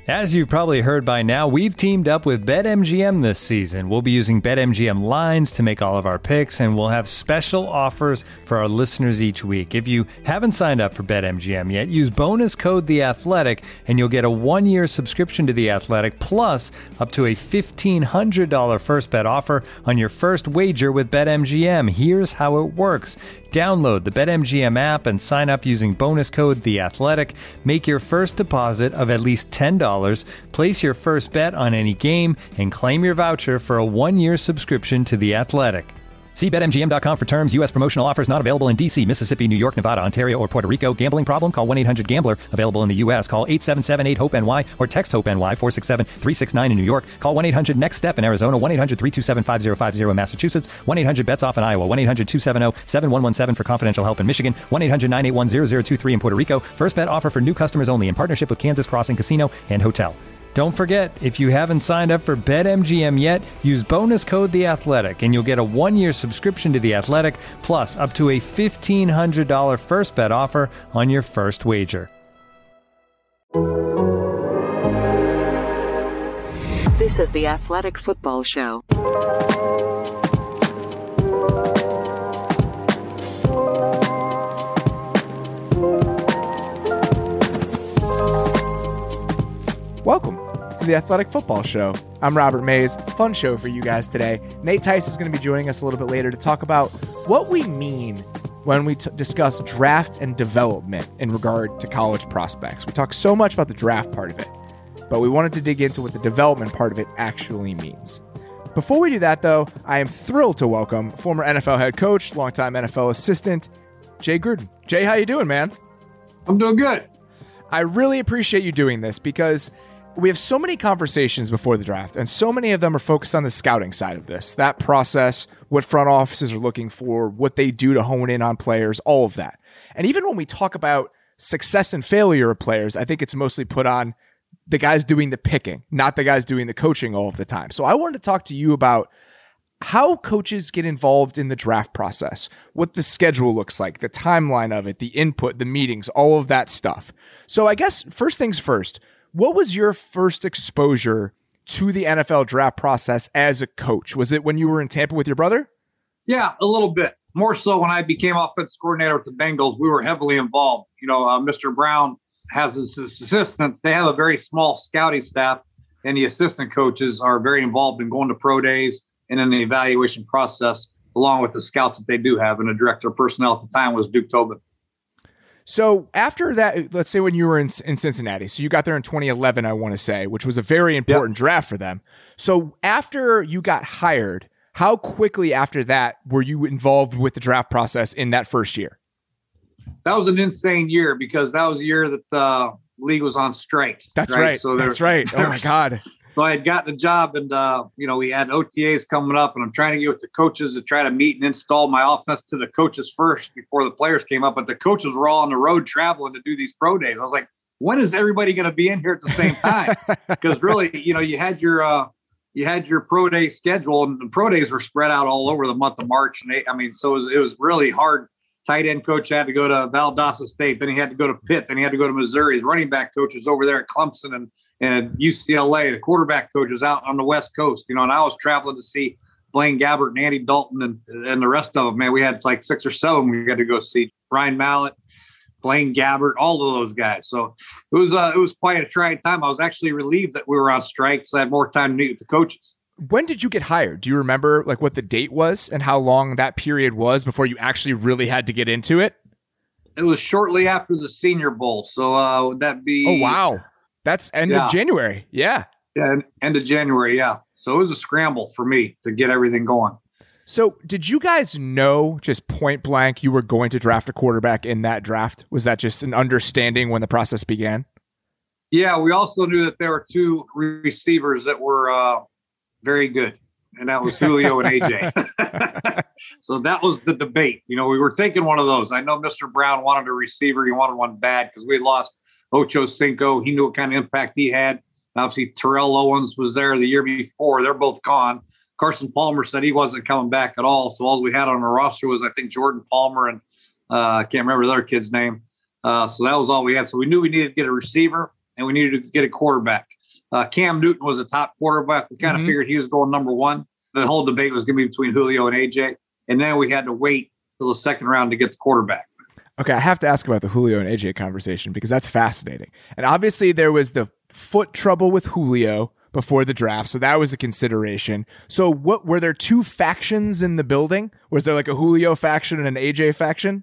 As you've probably heard by now, we've teamed up with BetMGM this season. We'll be using BetMGM lines to make all of our picks, and we'll have special offers for our listeners each week. If you haven't signed up for BetMGM yet, use bonus code The Athletic, and you'll get a 1-year subscription to The Athletic, plus up to a $1,500 first bet offer on your first wager with BetMGM. Here's how it works. Download the BetMGM app and sign up using bonus code The Athletic. Make your first deposit of at least $10. Place your first bet on any game and claim your voucher for a 1-year subscription to The Athletic. See BetMGM.com for terms. U.S. promotional offers not available in D.C., Mississippi, New York, Nevada, Ontario, or Puerto Rico. Gambling problem? Call 1-800-GAMBLER. Available in the U.S. Call 877-8-HOPE-NY or text HOPE-NY 467-369 in New York. Call 1-800-NEXT-STEP in Arizona. 1-800-327-5050 in Massachusetts. 1-800-BETS-OFF in Iowa. 1-800-270-7117 for confidential help in Michigan. 1-800-981-0023 in Puerto Rico. First bet offer for new customers only in partnership with Kansas Crossing Casino and Hotel. Don't forget, if you haven't signed up for BetMGM yet, use bonus code The Athletic, and you'll get a 1-year subscription to The Athletic, plus up to a $1,500 first bet offer on your first wager. This is The Athletic Football Show. Welcome to the Athletic Football Show. I'm Robert Mays. Fun show for you guys today. Nate Tice is going to be joining us a little bit later to talk about what we mean when we discuss draft and development in regard to college prospects. We talk so much about the draft part of it, but we wanted to dig into what the development part of it actually means. Before we do that, though, I am thrilled to welcome former NFL head coach, longtime NFL assistant, Jay Gruden. Jay, how you doing, man? I'm doing good. I really appreciate you doing this because we have so many conversations before the draft, and so many of them are focused on the scouting side of this, that process, what front offices are looking for, what they do to hone in on players, all of that. And even when we talk about success and failure of players, I think it's mostly put on the guys doing the picking, not the guys doing the coaching all of the time. So I wanted to talk to you about how coaches get involved in the draft process, what the schedule looks like, the timeline of it, the input, the meetings, all of that stuff. So I guess first things first, what was your first exposure to the NFL draft process as a coach? Was it when you were in Tampa with your brother? Yeah, a little bit. More so when I became offensive coordinator with the Bengals, we were heavily involved. Mr. Brown has his assistants. They have a very small scouting staff, and the assistant coaches are very involved in going to pro days and in the evaluation process, along with the scouts that they do have. And the director of personnel at the time was Duke Tobin. So after that, let's say when you were in Cincinnati, so you got there in 2011, I want to say, which was a very important draft for them. So after you got hired, how quickly after that were you involved with the draft process in that first year? That was an insane year because that was the year that the league was on strike. That's right. So that's right. Oh my God. So I had gotten a job and, we had OTAs coming up and I'm trying to get with the coaches to try to meet and install my offense to the coaches first before the players came up. But the coaches were all on the road traveling to do these pro days. I was like, when is everybody going to be in here at the same time? Because really, you had your pro day schedule and the pro days were spread out all over the month of March. And so it was really hard. Tight end coach had to go to Valdosta State. Then he had to go to Pitt. Then he had to go to Missouri. The running back coach was over there at Clemson and UCLA. The quarterback coach was out on the West Coast, and I was traveling to see Blaine Gabbert and Andy Dalton and the rest of them. Man, we had like 6 or 7 we had to go see. Ryan Mallett, Blaine Gabbert, all of those guys. So it was quite a trying time. I was actually relieved that we were on strike, so I had more time to meet with the coaches. When did you get hired? Do you remember what the date was and how long that period was before you actually really had to get into it? It was shortly after the Senior Bowl. So would that be? Oh, wow. That's end of January. Yeah. Yeah. End of January. Yeah. So it was a scramble for me to get everything going. So did you guys know just point blank you were going to draft a quarterback in that draft? Was that just an understanding when the process began? Yeah. We also knew that there were 2 receivers that were very good. And that was Julio and AJ. So that was the debate. We were taking one of those. I know Mr. Brown wanted a receiver. He wanted one bad because we lost Ocho Cinco. He knew what kind of impact he had. Obviously, Terrell Owens was there the year before. They're both gone. Carson Palmer said he wasn't coming back at all. So all we had on the roster was, I think, Jordan Palmer and I can't remember the other kid's name. So that was all we had. So we knew we needed to get a receiver and we needed to get a quarterback. Cam Newton was a top quarterback. We kind of figured he was going number one. The whole debate was going to be between Julio and AJ. And then we had to wait till the second round to get the quarterback. Okay, I have to ask about the Julio and AJ conversation because that's fascinating. And obviously there was the foot trouble with Julio before the draft, so that was a consideration. So what were there two factions in the building? Was there like a Julio faction and an AJ faction?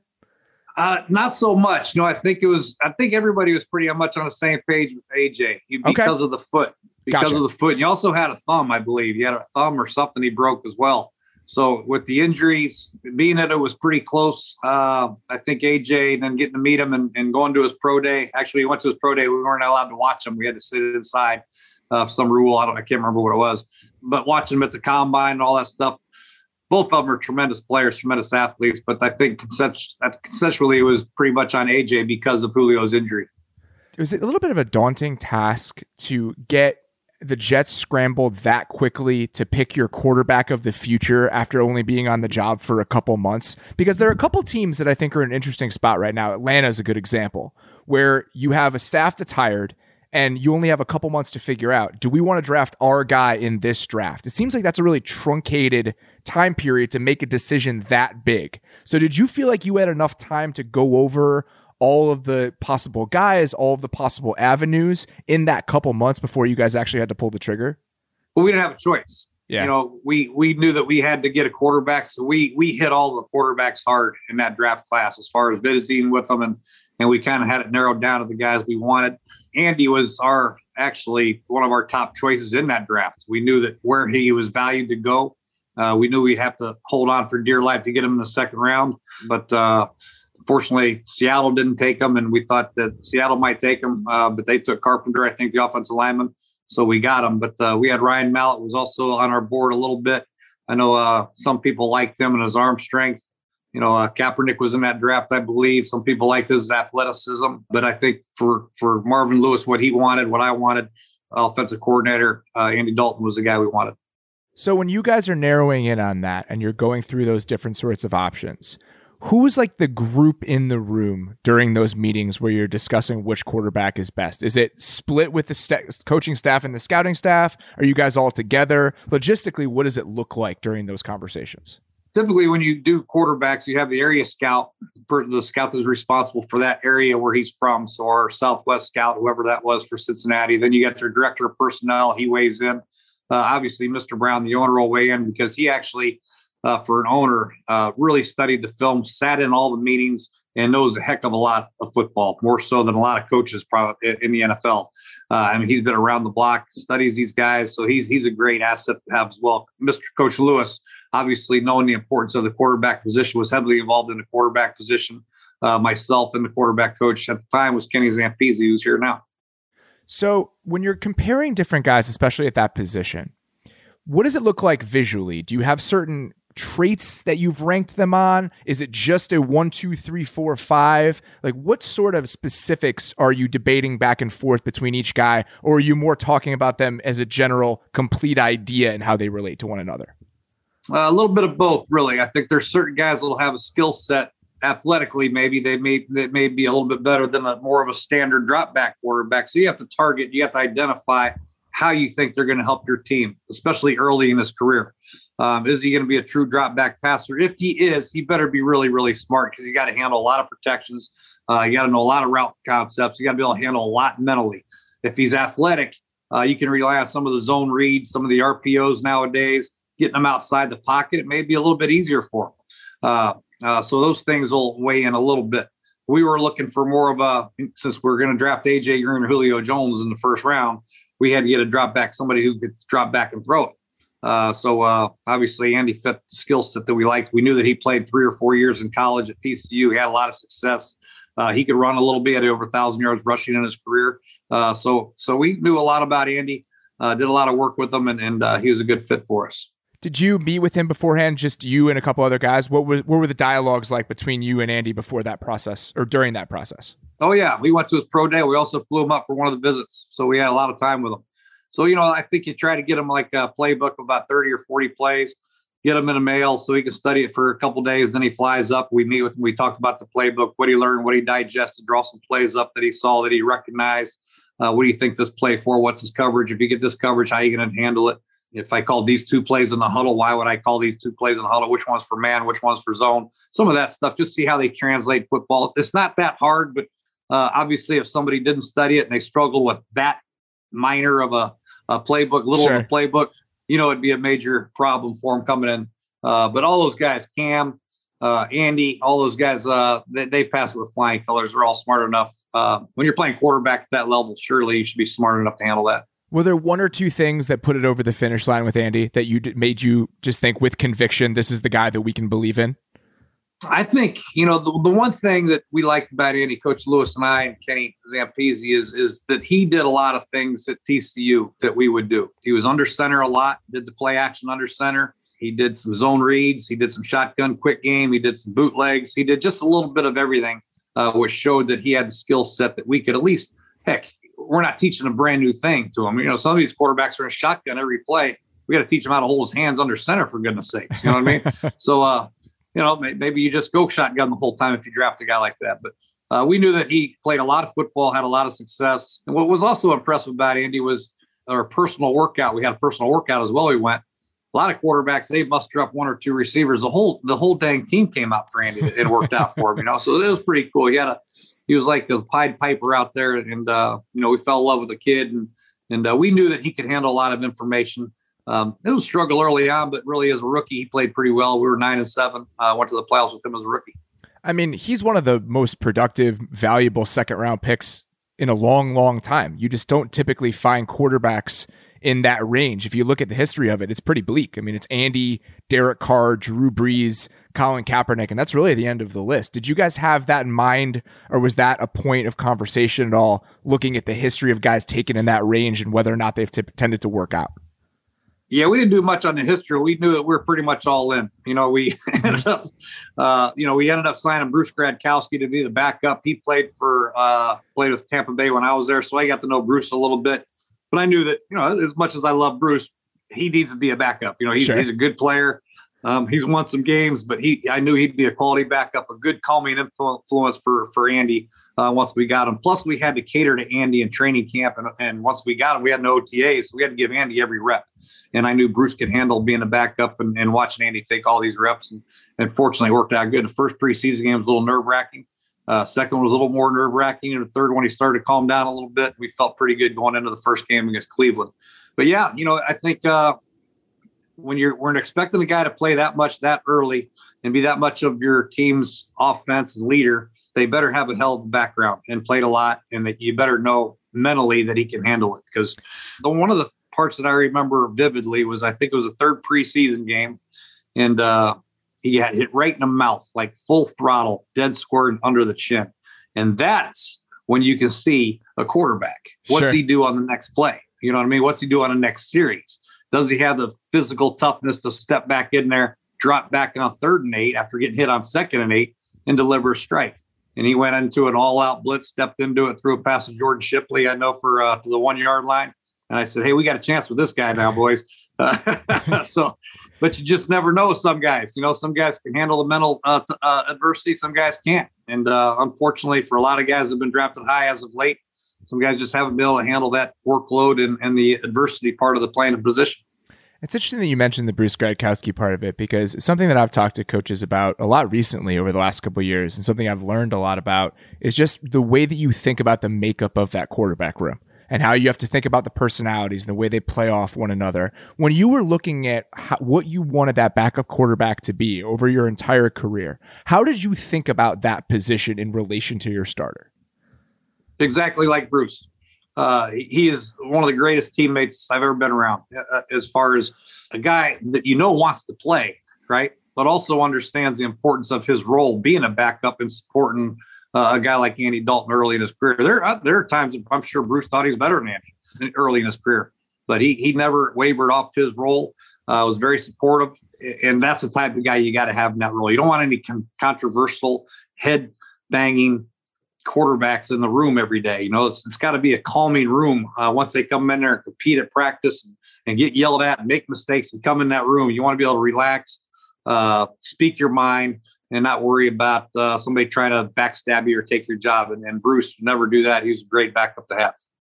Not so much. No, I think everybody was pretty much on the same page with AJ because of the foot. Because of the foot. And you also had a thumb, I believe. You had a thumb or something he broke as well. So with the injuries, being that it was pretty close, I think AJ, then getting to meet him and going to his pro day. Actually, he went to his pro day. We weren't allowed to watch him. We had to sit inside some rule. I can't remember what it was. But watching him at the combine and all that stuff, both of them are tremendous players, tremendous athletes. But I think consensually it was pretty much on AJ because of Julio's injury. Was it a little bit of a daunting task to get the Jets scrambled that quickly to pick your quarterback of the future after only being on the job for a couple months? Because there are a couple teams that I think are in an interesting spot right now. Atlanta is a good example where you have a staff that's hired and you only have a couple months to figure out, do we want to draft our guy in this draft? It seems like that's a really truncated time period to make a decision that big. So did you feel like you had enough time to go over all of the possible guys, all of the possible avenues in that couple months before you guys actually had to pull the trigger? Well, we didn't have a choice. Yeah. You know, we knew that we had to get a quarterback. So we hit all the quarterbacks hard in that draft class as far as visiting with them. And we kind of had it narrowed down to the guys we wanted. Andy was actually one of our top choices in that draft. We knew that where he was valued to go. We knew we'd have to hold on for dear life to get him in the second round. But, fortunately, Seattle didn't take him, and we thought that Seattle might take him, but they took Carpenter, I think, the offensive lineman, so we got him. But we had Ryan Mallett was also on our board a little bit. I know some people liked him and his arm strength. You know, Kaepernick was in that draft, I believe. Some people liked his athleticism, but I think for Marvin Lewis, what he wanted, what I wanted, offensive coordinator, Andy Dalton was the guy we wanted. So when you guys are narrowing in on that and you're going through those different sorts of options, who was like the group in the room during those meetings where you're discussing which quarterback is best? Is it split with the coaching staff and the scouting staff? Are you guys all together? Logistically, what does it look like during those conversations? Typically, when you do quarterbacks, you have the area scout, the scout that's responsible for that area where he's from. So our Southwest scout, whoever that was for Cincinnati. Then you got your director of personnel. He weighs in. Obviously, Mr. Brown, the owner, will weigh in because he actually – for an owner, really studied the film, sat in all the meetings, and knows a heck of a lot of football, more so than a lot of coaches probably in the NFL. I mean, he's been around the block, studies these guys, so he's a great asset to have as well. Mr. Coach Lewis, obviously knowing the importance of the quarterback position, was heavily involved in the quarterback position. Myself and the quarterback coach at the time was Kenny Zampese, who's here now. So when you're comparing different guys, especially at that position, what does it look like visually? Do you have certain traits that you've ranked them on? Is it just a 1, 2, 3, 4, 5? Like, what sort of specifics are you debating back and forth between each guy? Or are you more talking about them as a general complete idea and how they relate to one another? A little bit of both, really. I think there's certain guys that will have a skill set athletically. Maybe they may be a little bit better than more of a standard drop back quarterback. So you have to target, you have to identify how you think they're going to help your team, especially early in his career. Is he going to be a true drop back passer? If he is, he better be really, really smart because you got to handle a lot of protections. You got to know a lot of route concepts. You got to be able to handle a lot mentally. If he's athletic, you can rely on some of the zone reads, some of the RPOs nowadays, getting them outside the pocket. It may be a little bit easier for him. So those things will weigh in a little bit. We were looking for more of since we're going to draft AJ Green or Julio Jones in the first round, we had to get a drop back, somebody who could drop back and throw it. So obviously Andy fit the skill set that we liked. We knew that he played 3 or 4 years in college at TCU. He had a lot of success. He could run a little bit, over 1,000 yards rushing in his career. So we knew a lot about Andy, did a lot of work with him, and he was a good fit for us. Did you meet with him beforehand, just you and a couple other guys? What were the dialogues like between you and Andy before that process or during that process? Oh, yeah. We went to his pro day. We also flew him up for one of the visits. So we had a lot of time with him. So, I think you try to get him like a playbook of about 30 or 40 plays, get him in the mail so he can study it for a couple of days. Then he flies up. We meet with him. We talk about the playbook, what he learned, what he digested, draw some plays up that he saw, that he recognized. What do you think this play for? What's his coverage? If you get this coverage, how are you going to handle it? If I call these two plays in the huddle, why would I call these two plays in the huddle? Which one's for man? Which one's for zone? Some of that stuff, just see how they translate football. It's not that hard, but obviously if somebody didn't study it and they struggle with that minor of a playbook, little of a playbook, it'd be a major problem for them coming in. But all those guys, Cam, Andy, all those guys, they pass it with flying colors. They're all smart enough. When you're playing quarterback at that level, surely you should be smart enough to handle that. Were there one or two things that put it over the finish line with Andy that made you just think with conviction, this is the guy that we can believe in? I think, the one thing that we liked about Andy, Coach Lewis and I and Kenny Zampese is that he did a lot of things at TCU that we would do. He was under center a lot, did the play action under center. He did some zone reads. He did some shotgun quick game. He did some bootlegs. He did just a little bit of everything, which showed that he had the skill set that we could at least, we're not teaching a brand new thing to him. Some of these quarterbacks are in shotgun every play. We got to teach him how to hold his hands under center, for goodness sakes. You know what I mean? So, maybe you just go shotgun the whole time if you draft a guy like that. But we knew that he played a lot of football, had a lot of success. And what was also impressive about Andy was our personal workout. We had a personal workout as well. We went. A lot of quarterbacks, they muster up one or two receivers. The whole dang team came out for Andy and worked out for him. So it was pretty cool. He was like the Pied Piper out there, and we fell in love with the kid, and we knew that he could handle a lot of information. It was a struggle early on, but really as a rookie, he played pretty well. We were 9-7. Went to the playoffs with him as a rookie. I mean, he's one of the most productive, valuable second-round picks in a long, long time. You just don't typically find quarterbacks in that range. If you look at the history of it, it's pretty bleak. I mean, it's Andy, Derek Carr, Drew Brees, Colin Kaepernick, and that's really the end of the list. Did you guys have that in mind, or was that a point of conversation at all, looking at the history of guys taken in that range and whether or not they've tended to work out? Yeah, we didn't do much on the history. We knew that we were pretty much all in. We ended up, signing Bruce Gradkowski to be the backup. He played with Tampa Bay when I was there, so I got to know Bruce a little bit. But I knew that, as much as I love Bruce, he needs to be a backup. He's a good player. He's won some games, but I knew he'd be a quality backup, a good calming influence for Andy once we got him. Plus, we had to cater to Andy in training camp. And once we got him, we had no OTAs, so we had to give Andy every rep. And I knew Bruce could handle being a backup and watching Andy take all these reps. And fortunately, it worked out good. The first preseason game was a little nerve-wracking. Second one was a little more nerve-wracking. And the third one, he started to calm down a little bit. We felt pretty good going into the first game against Cleveland. But yeah, I think when we're expecting a guy to play that much that early and be that much of your team's offense and leader, they better have a hell of a background and played a lot, and that you better know mentally that he can handle it. Because one of the parts that I remember vividly was, I think it was the third preseason game, and he had hit right in the mouth, like full throttle, dead square under the chin. And that's when you can see a quarterback. What's he do on the next play? You know what I mean? What's he do on the next series? Does he have the physical toughness to step back in there, drop back on 3rd and 8 after getting hit on 2nd and 8 and deliver a strike? And he went into an all-out blitz, stepped into it, threw a pass to Jordan Shipley, I know, for to the 1-yard line. And I said, hey, we got a chance with this guy now, boys. But you just never know some guys. Some guys can handle the mental adversity. Some guys can't. And unfortunately, for a lot of guys that have been drafted high as of late, some guys just haven't been able to handle that workload and the adversity part of the playing position. It's interesting that you mentioned the Bruce Gradkowski part of it, because it's something that I've talked to coaches about a lot recently over the last couple of years, and something I've learned a lot about is just the way that you think about the makeup of that quarterback room and how you have to think about the personalities and the way they play off one another. When you were looking at what you wanted that backup quarterback to be over your entire career, how did you think about that position in relation to your starter? Exactly like Bruce. He is one of the greatest teammates I've ever been around, as far as a guy that wants to play, right? But also understands the importance of his role being a backup and supporting a guy like Andy Dalton early in his career. There are times I'm sure Bruce thought he was better than Andy early in his career, but he never wavered off his role. Was very supportive, and that's the type of guy you got to have in that role. You don't want any controversial, head-banging quarterbacks in the room every day. It's got to be a calming room. Once they come in there and compete at practice and get yelled at and make mistakes and come in that room, you want to be able to relax, speak your mind, and not worry about somebody trying to backstab you or take your job. And Bruce never do that. He was a great backup to have.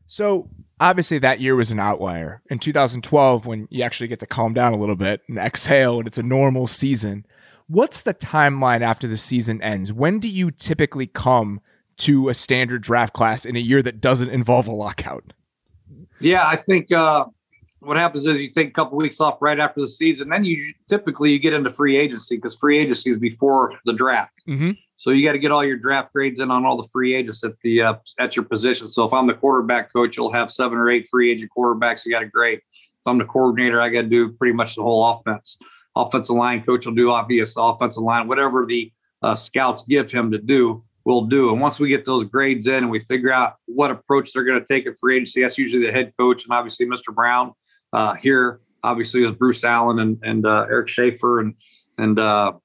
So obviously that year was an outlier. In 2012, when you actually get to calm down a little bit and exhale and it's a normal season, what's the timeline after the season ends? When do you typically come to a standard draft class in a year that doesn't involve a lockout? Yeah, I think what happens is you take a couple weeks off right after the season. Then you get into free agency, because free agency is before the draft. Mm-hmm. So you got to get all your draft grades in on all the free agents at your position. So if I'm the quarterback coach, you'll have 7 or 8 free agent quarterbacks you got to grade. If I'm the coordinator, I got to do pretty much the whole offense. Offensive line coach will do obvious offensive line, whatever the scouts give him to do, we'll do. And once we get those grades in and we figure out what approach they're going to take at free agency, that's usually the head coach and obviously Mr. Brown. Here, obviously, with Bruce Allen and Eric Schaefer and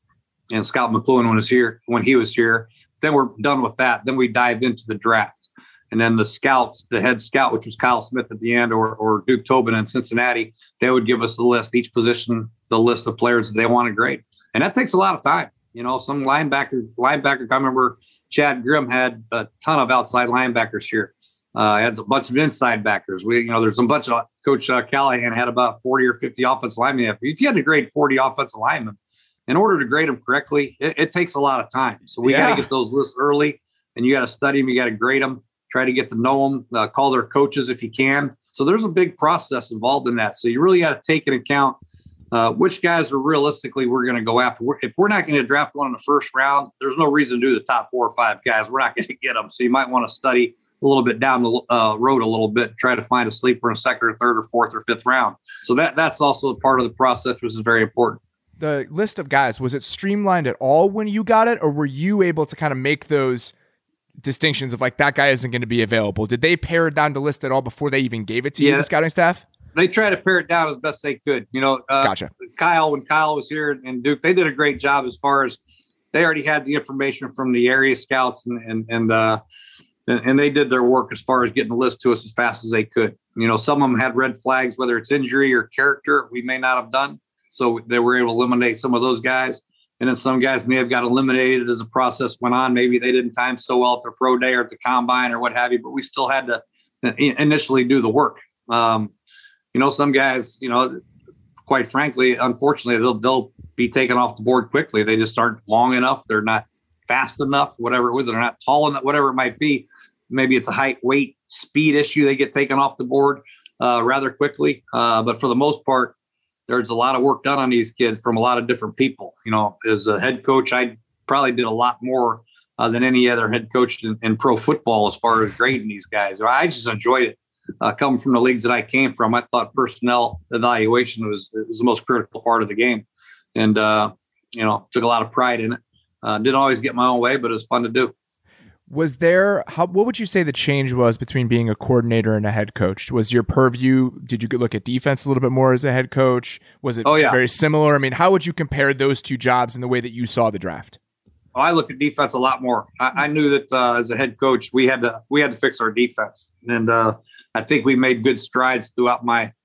Scott McLuhan when he was here. Then we're done with that. Then we dive into the draft. And then the scouts, the head scout, which was Kyle Smith at the end, or Duke Tobin in Cincinnati, they would give us the list, each position, the list of players that they want to grade. And that takes a lot of time. Some linebacker, I remember Chad Grimm had a ton of outside linebackers here. Had a bunch of inside backers. There's a bunch of Coach Callahan had about 40 or 50 offensive linemen. If you had to grade 40 offensive linemen, in order to grade them correctly, it takes a lot of time. So we got to get those lists early, and you got to study them. You got to grade them, try to get to know them, call their coaches if you can. So there's a big process involved in that. So you really got to take into account which guys are realistically we're going to go after. If we're not going to draft one in the first round, there's no reason to do the top 4 or 5 guys. We're not going to get them. So you might want to study a little bit down the road a little bit, try to find a sleeper in a second or third or fourth or fifth round. So that's also a part of the process, which is very important. The list of guys, was it streamlined at all when you got it, or were you able to kind of make those distinctions of like, that guy isn't going to be available? Did they pare it down the list at all before they even gave it to you, the scouting staff? They try to pare it down as best they could. Gotcha. When Kyle was here and Duke, they did a great job as far as they already had the information from the area scouts and they did their work as far as getting the list to us as fast as they could. Some of them had red flags, whether it's injury or character, we may not have done. So they were able to eliminate some of those guys. And then some guys may have got eliminated as the process went on. Maybe they didn't time so well at their pro day or at the combine or what have you, but we still had to initially do the work. Some guys, quite frankly, unfortunately, they'll be taken off the board quickly. They just aren't long enough. They're not fast enough, whatever it was. They're not tall enough, whatever it might be. Maybe it's a height, weight, speed issue. They get taken off the board rather quickly. But for the most part, there's a lot of work done on these kids from a lot of different people. As a head coach, I probably did a lot more than any other head coach in pro football as far as grading these guys. I just enjoyed it. Coming from the leagues that I came from, I thought personnel evaluation was the most critical part of the game. And, took a lot of pride in it. Didn't always get my own way, but it was fun to do. Was there, what would you say the change was between being a coordinator and a head coach? Was your purview, did you look at defense a little bit more as a head coach? Was it very similar? I mean, how would you compare those two jobs in the way that you saw the draft? I looked at defense a lot more. I knew that as a head coach, we had to fix our defense. And I think we made good strides throughout my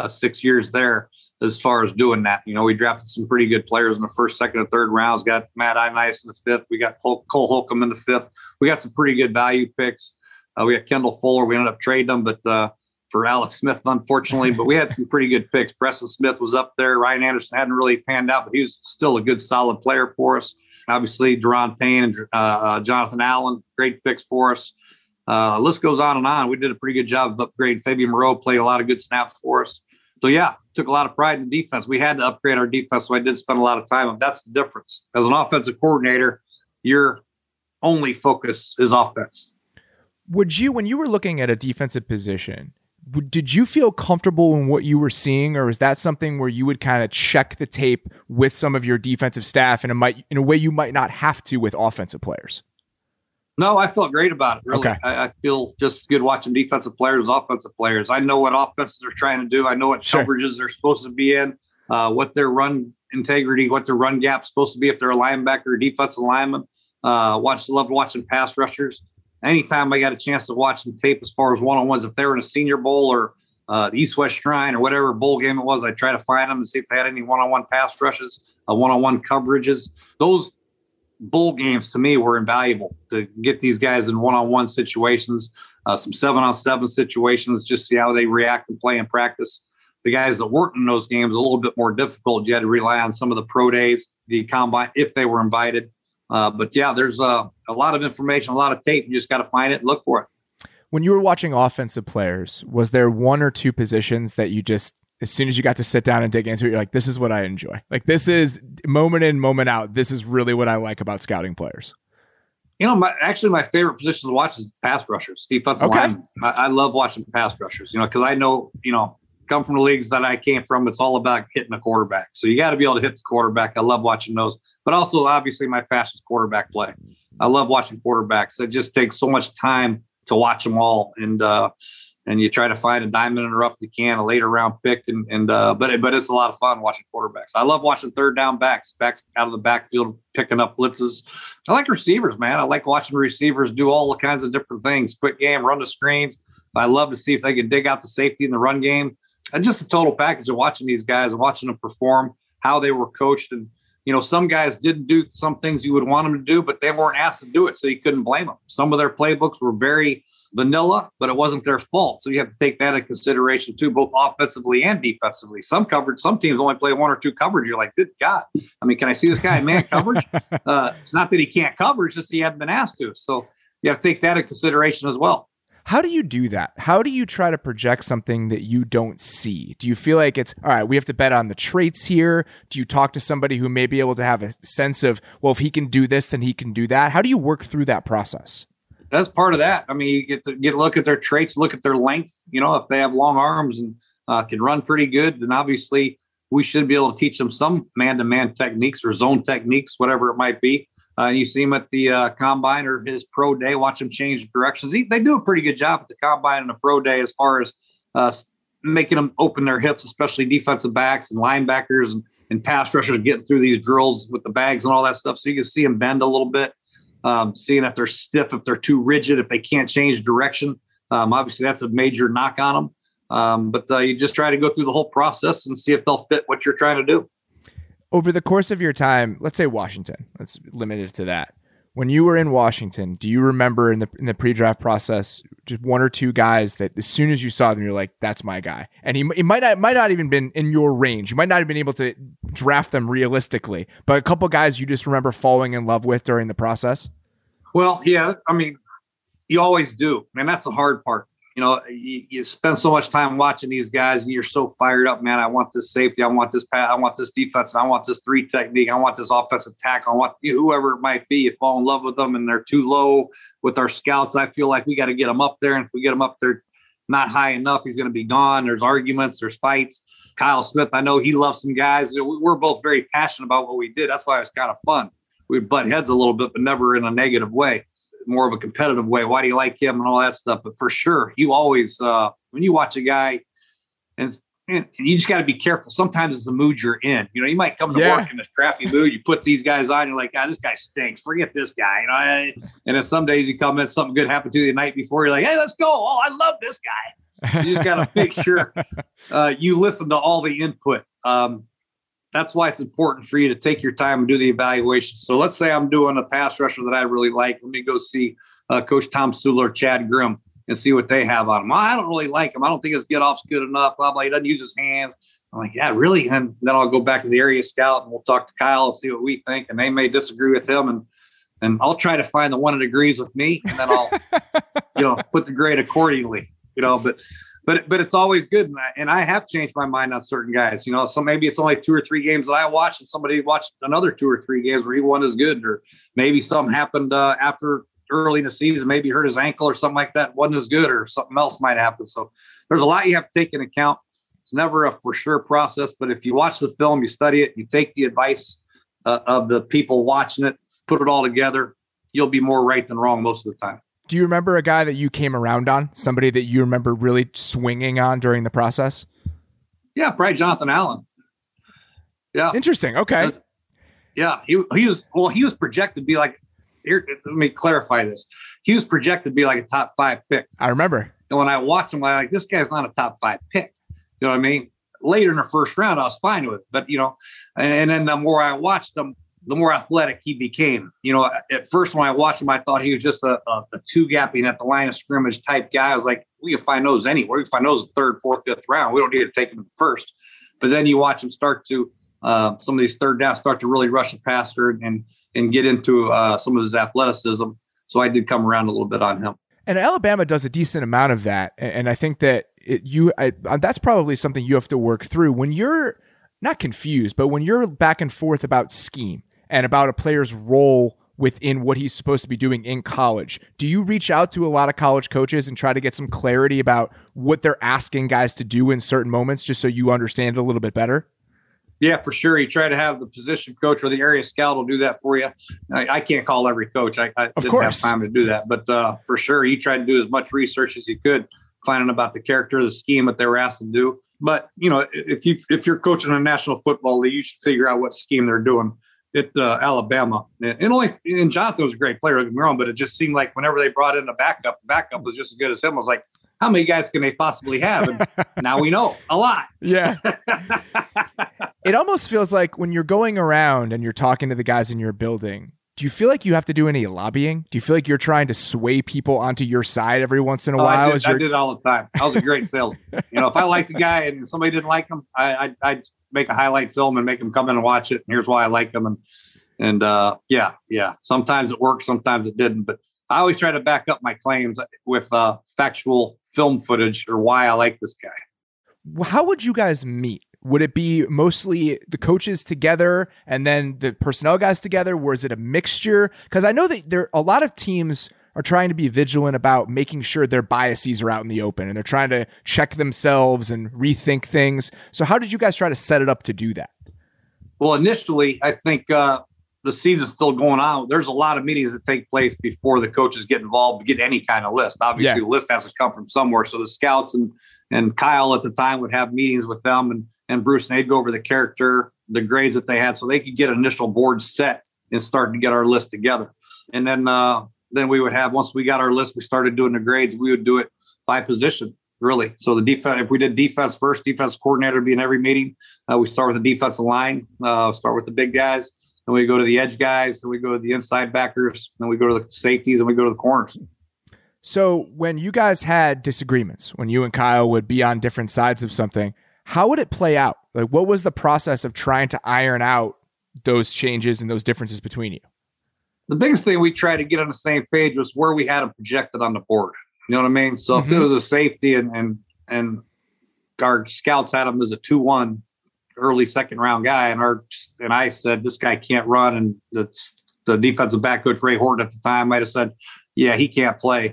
6 years there as far as doing that. We drafted some pretty good players in the first, second, and third rounds. Got Matt Inice in the fifth. We got Cole Holcomb in the fifth. We got some pretty good value picks. We got Kendall Fuller. We ended up trading them, but for Alex Smith, unfortunately. But we had some pretty good picks. Preston Smith was up there. Ryan Anderson hadn't really panned out, but he was still a good, solid player for us. Obviously, Deron Payne and Jonathan Allen, great picks for us. List goes on and on. We did a pretty good job of upgrading. Fabian Moreau played a lot of good snaps for us. So, took a lot of pride in defense. We had to upgrade our defense, so I did spend a lot of time. That's the difference. As an offensive coordinator, your only focus is offense. Would you, when you were looking at a defensive position, did you feel comfortable in what you were seeing, or is that something where you would kind of check the tape with some of your defensive staff in a way you might not have to with offensive players? No, I felt great about it, really. Okay. I feel just good watching defensive players, offensive players. I know what offenses they're trying to do. I know what coverages they're supposed to be in, what their run integrity, what their run gap's supposed to be if they're a linebacker or defensive lineman. Loved watching pass rushers. Anytime I got a chance to watch some tape as far as one-on-ones, if they were in a Senior Bowl or the East-West Shrine or whatever bowl game it was, I try to find them and see if they had any one-on-one pass rushes, one-on-one coverages. Those bowl games to me were invaluable to get these guys in one-on-one situations some 7-on-7 situations, just see how they react and play in practice. The guys that weren't in those games, a little bit more difficult. You had to rely on some of the pro days, the combine, if they were invited. But yeah, there's a lot of information, a lot of tape. You just got to find it and look for it. When you were watching offensive players, was there one or two positions that you just, as soon as you got to sit down and dig into it, you're like, this is what I enjoy. Like, this is moment in, moment out. This is really what I like about scouting players. You know, my favorite position to watch is pass rushers, defensive line. I love watching pass rushers, because I know, come from the leagues that I came from, it's all about hitting a quarterback. So you got to be able to hit the quarterback. I love watching those, but also obviously my fastest quarterback play. I love watching quarterbacks. It just takes so much time to watch them all. And you try to find a diamond in the rough you can, a later round pick. But it's a lot of fun watching quarterbacks. I love watching third down backs out of the backfield, picking up blitzes. I like receivers, man. I like watching receivers do all the kinds of different things, quick game, run the screens. I love to see if they can dig out the safety in the run game. And just a total package of watching these guys and watching them perform, how they were coached. And, some guys didn't do some things you would want them to do, but they weren't asked to do it. So you couldn't blame them. Some of their playbooks were very vanilla, but it wasn't their fault. So you have to take that into consideration too, both offensively and defensively. Some teams only play one or two coverage. You're like, good God. I mean, can I see this guy in man coverage? It's not that he can't cover, it's just he hadn't been asked to. So you have to take that into consideration as well. How do you do that? How do you try to project something that you don't see? Do you feel like it's, all right, we have to bet on the traits here? Do you talk to somebody who may be able to have a sense of, well, if he can do this, then he can do that? How do you work through that process? That's part of that. I mean, you get to look at their traits, look at their length. If they have long arms and can run pretty good, then obviously we should be able to teach them some man-to-man techniques or zone techniques, whatever it might be. You see him at the combine or his pro day, watch him change directions. They do a pretty good job at the combine and the pro day as far as making them open their hips, especially defensive backs and linebackers and pass rushers getting through these drills with the bags and all that stuff. So you can see them bend a little bit, seeing if they're stiff, if they're too rigid, if they can't change direction. Obviously, that's a major knock on them. But you just try to go through the whole process and see if they'll fit what you're trying to do. Over the course of your time, let's say Washington, let's limit it to that. When you were in Washington, do you remember in the pre-draft process just one or two guys that as soon as you saw them, you're like, that's my guy? And he might not even been in your range. You might not have been able to draft them realistically, but a couple guys you just remember falling in love with during the process? Well, yeah, I mean, you always do. And that's the hard part. You spend so much time watching these guys and you're so fired up, man. I want this safety. I want this pass. I want this defense. I want this 3 technique. I want this offensive tackle. I want whoever it might be. You fall in love with them and they're too low with our scouts. I feel like we got to get them up there. And if we get them up there not high enough, he's going to be gone. There's arguments. There's fights. Kyle Smith, I know he loves some guys. We're both very passionate about what we did. That's why it was kind of fun. We butt heads a little bit, but never in a negative way. More of a competitive way. Why do you like him and all that stuff? But for sure, you always, when you watch a guy and you just got to be careful. Sometimes it's the mood you're in, you might come to work in this crappy mood. You put these guys on, you're like, this guy stinks. Forget this guy. And then some days you come in, something good happened to you the night before. You're like, hey, let's go. Oh, I love this guy. You just got to make sure you listen to all the input. That's why it's important for you to take your time and do the evaluation. So let's say I'm doing a pass rusher that I really like. Let me go see Coach Tom Sula or Chad Grimm and see what they have on him. Well, I don't really like him. I don't think his get-off's good enough. Blah, blah. He doesn't use his hands. I'm like, yeah, really? And then I'll go back to the area scout and we'll talk to Kyle and see what we think. And they may disagree with him. And I'll try to find the one that agrees with me. And then I'll, put the grade accordingly, But it's always good. And I have changed my mind on certain guys, so maybe it's only 2 or 3 games that I watched and somebody watched another 2 or 3 games where he wasn't as good, or maybe something happened after early in the season, maybe hurt his ankle or something like that. Wasn't as good, or something else might happen. So there's a lot you have to take into account. It's never a for sure process, but if you watch the film, you study it, you take the advice of the people watching it, put it all together, you'll be more right than wrong most of the time. Do you remember a guy that you came around on, somebody that you remember really swinging on during the process? Yeah, probably Jonathan Allen. Yeah. Interesting. Okay. Yeah. He was projected to be like, here, let me clarify this. He was projected to be like a top 5 pick. I remember. And when I watched him, I'm like, this guy's not a top 5 pick. You know what I mean? Later in the first round, I was fine with it. But, and then the more I watched him, the more athletic he became. You know, at first when I watched him, I thought he was just a two-gapping at the line of scrimmage type guy. I was like, we can find those anywhere. We can find those in third, fourth, fifth round. We don't need to take them first. But then you watch him start to, some of these third downs start to really rush the passer and get into some of his athleticism. So I did come around a little bit on him. And Alabama does a decent amount of that. And I think that that's probably something you have to work through when you're not confused, but when you're back and forth about scheme and about a player's role within what he's supposed to be doing in college. Do you reach out to a lot of college coaches and try to get some clarity about what they're asking guys to do in certain moments just so you understand it a little bit better? Yeah, for sure. You try to have the position coach or the area scout will do that for you. I can't call every coach. I didn't have time to do that. But for sure, you try to do as much research as you could, finding about the character of the scheme that they were asked to do. But, you know, if you're coaching a National Football League, you should figure out what scheme they're doing at Alabama. And Jonathan was a great player, don't get me wrong, but it just seemed like whenever they brought in the backup was just as good as him. I was like, how many guys can they possibly have? And now we know a lot. Yeah. It almost feels like when you're going around and you're talking to the guys in your building, do you feel like you have to do any lobbying? Do you feel like you're trying to sway people onto your side every once in a while? I did all the time. I was a great salesman. You know, if I liked the guy and somebody didn't like him, I'd make a highlight film and make them come in and watch it. And here's why I like them. And yeah. Sometimes it worked, sometimes it didn't. But I always try to back up my claims with factual film footage or why I like this guy. How would you guys meet? Would it be mostly the coaches together and then the personnel guys together? Or is it a mixture? Because I know that a lot of teams are trying to be vigilant about making sure their biases are out in the open and they're trying to check themselves and rethink things. So how did you guys try to set it up to do that? Well, initially, I think the season's still going on. There's a lot of meetings that take place before the coaches get involved to get any kind of list. Obviously, The list has to come from somewhere. So the scouts and Kyle at the time would have meetings with them and Bruce, and they'd go over the character, the grades that they had so they could get initial boards set and start to get our list together. And then we would have, once we got our list, we started doing the grades. We would do it by position, really. So the defense, if we did defense first, defense coordinator would be in every meeting. We start with the defensive line, start with the big guys. Then we go to the edge guys, then we go to the inside backers, then we go to the safeties, and we go to the corners. So when you guys had disagreements, when you and Kyle would be on different sides of something, how would it play out? Like, what was the process of trying to iron out those changes and those differences between you? The biggest thing we tried to get on the same page was where we had them projected on the board. You know what I mean? So if it was a safety and our scouts had him as a 2-1 early second round guy, and I said this guy can't run, and the defensive back coach Ray Horton at the time might have said, yeah, he can't play.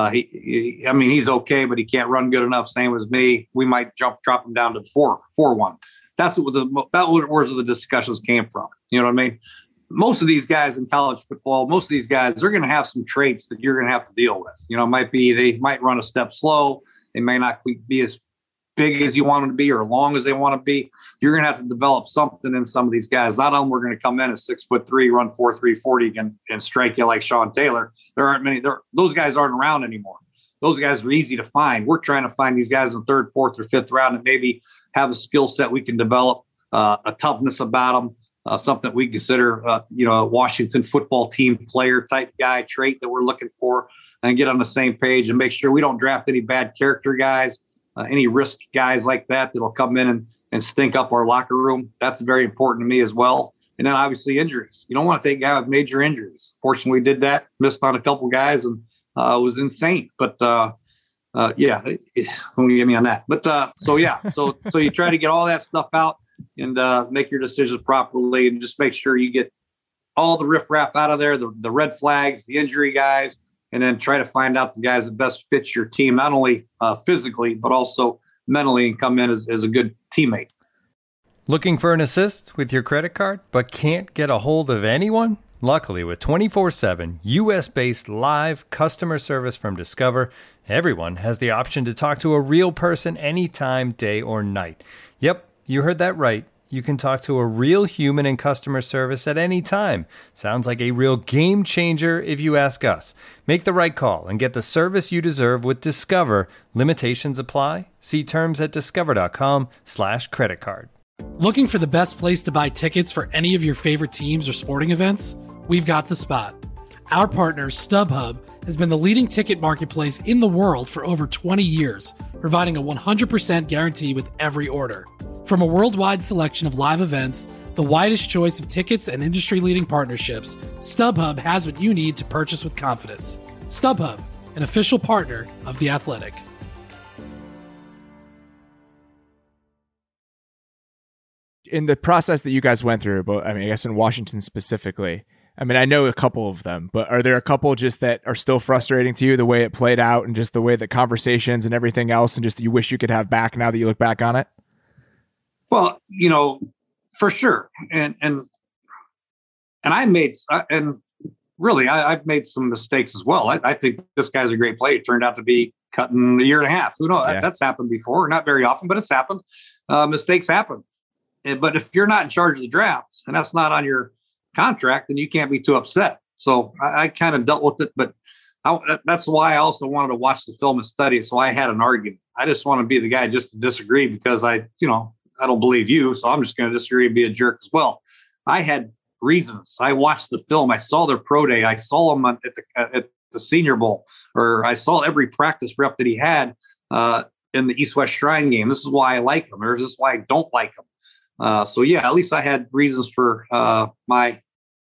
He's okay, but he can't run good enough. Same as me. We might drop him down to 4-1. That's where the discussions came from. You know what I mean? Most of these guys in college football, they're going to have some traits that you're going to have to deal with. You know, they might run a step slow. They may not be as big as you want them to be or long as they want to be. You're going to have to develop something in some of these guys. Not all of them are going to come in at 6'3", run 4.3 40 and strike you like Sean Taylor. There aren't many. Those guys aren't around anymore. Those guys are easy to find. We're trying to find these guys in third, fourth, or fifth round that maybe have a skill set we can develop, a toughness about them. Something we consider, a Washington football team player type guy trait that we're looking for, and get on the same page and make sure we don't draft any bad character guys, any risk guys like that'll come in and stink up our locker room. That's very important to me as well. And then obviously injuries. You don't want to take a guy with major injuries. Fortunately, we did that, missed on a couple guys, and it was insane. But when you get me on that. But so you try to get all that stuff out and make your decisions properly, and just make sure you get all the riffraff out of there, the red flags, the injury guys, and then try to find out the guys that best fit your team, not only physically, but also mentally, and come in as a good teammate. Looking for an assist with your credit card, but can't get a hold of anyone? Luckily, with 24/7 U.S.-based live customer service from Discover, everyone has the option to talk to a real person anytime, day or night. Yep. You heard that right. You can talk to a real human in customer service at any time. Sounds like a real game changer if you ask us. Make the right call and get the service you deserve with Discover. Limitations apply. See terms at discover.com/creditcard. Looking for the best place to buy tickets for any of your favorite teams or sporting events? We've got the spot. Our partner, StubHub, has been the leading ticket marketplace in the world for over 20 years, providing a 100% guarantee with every order. From a worldwide selection of live events, the widest choice of tickets and industry-leading partnerships, StubHub has what you need to purchase with confidence. StubHub, an official partner of The Athletic. In the process that you guys went through, but I guess in Washington specifically, I know a couple of them, but are there a couple just that are still frustrating to you, the way it played out and just the way the conversations and everything else, and just you wish you could have back now that you look back on it? Well, for sure. And I've made some mistakes as well. I think this guy's a great player. It turned out to be cut in a year and a half. Who knows? Yeah. That's happened before. Not very often, but it's happened. Mistakes happen. But if you're not in charge of the draft and that's not on your contract, then you can't be too upset. So I kind of dealt with it, but that's why I also wanted to watch the film and study it. So I had an argument. I just want to be the guy just to disagree because I don't believe you. So I'm just going to disagree and be a jerk as well. I had reasons. I watched the film. I saw their pro day. I saw them at the Senior Bowl, or I saw every practice rep that he had in the East-West Shrine game. This is why I like him, or this is why I don't like him. So yeah, at least I had reasons for my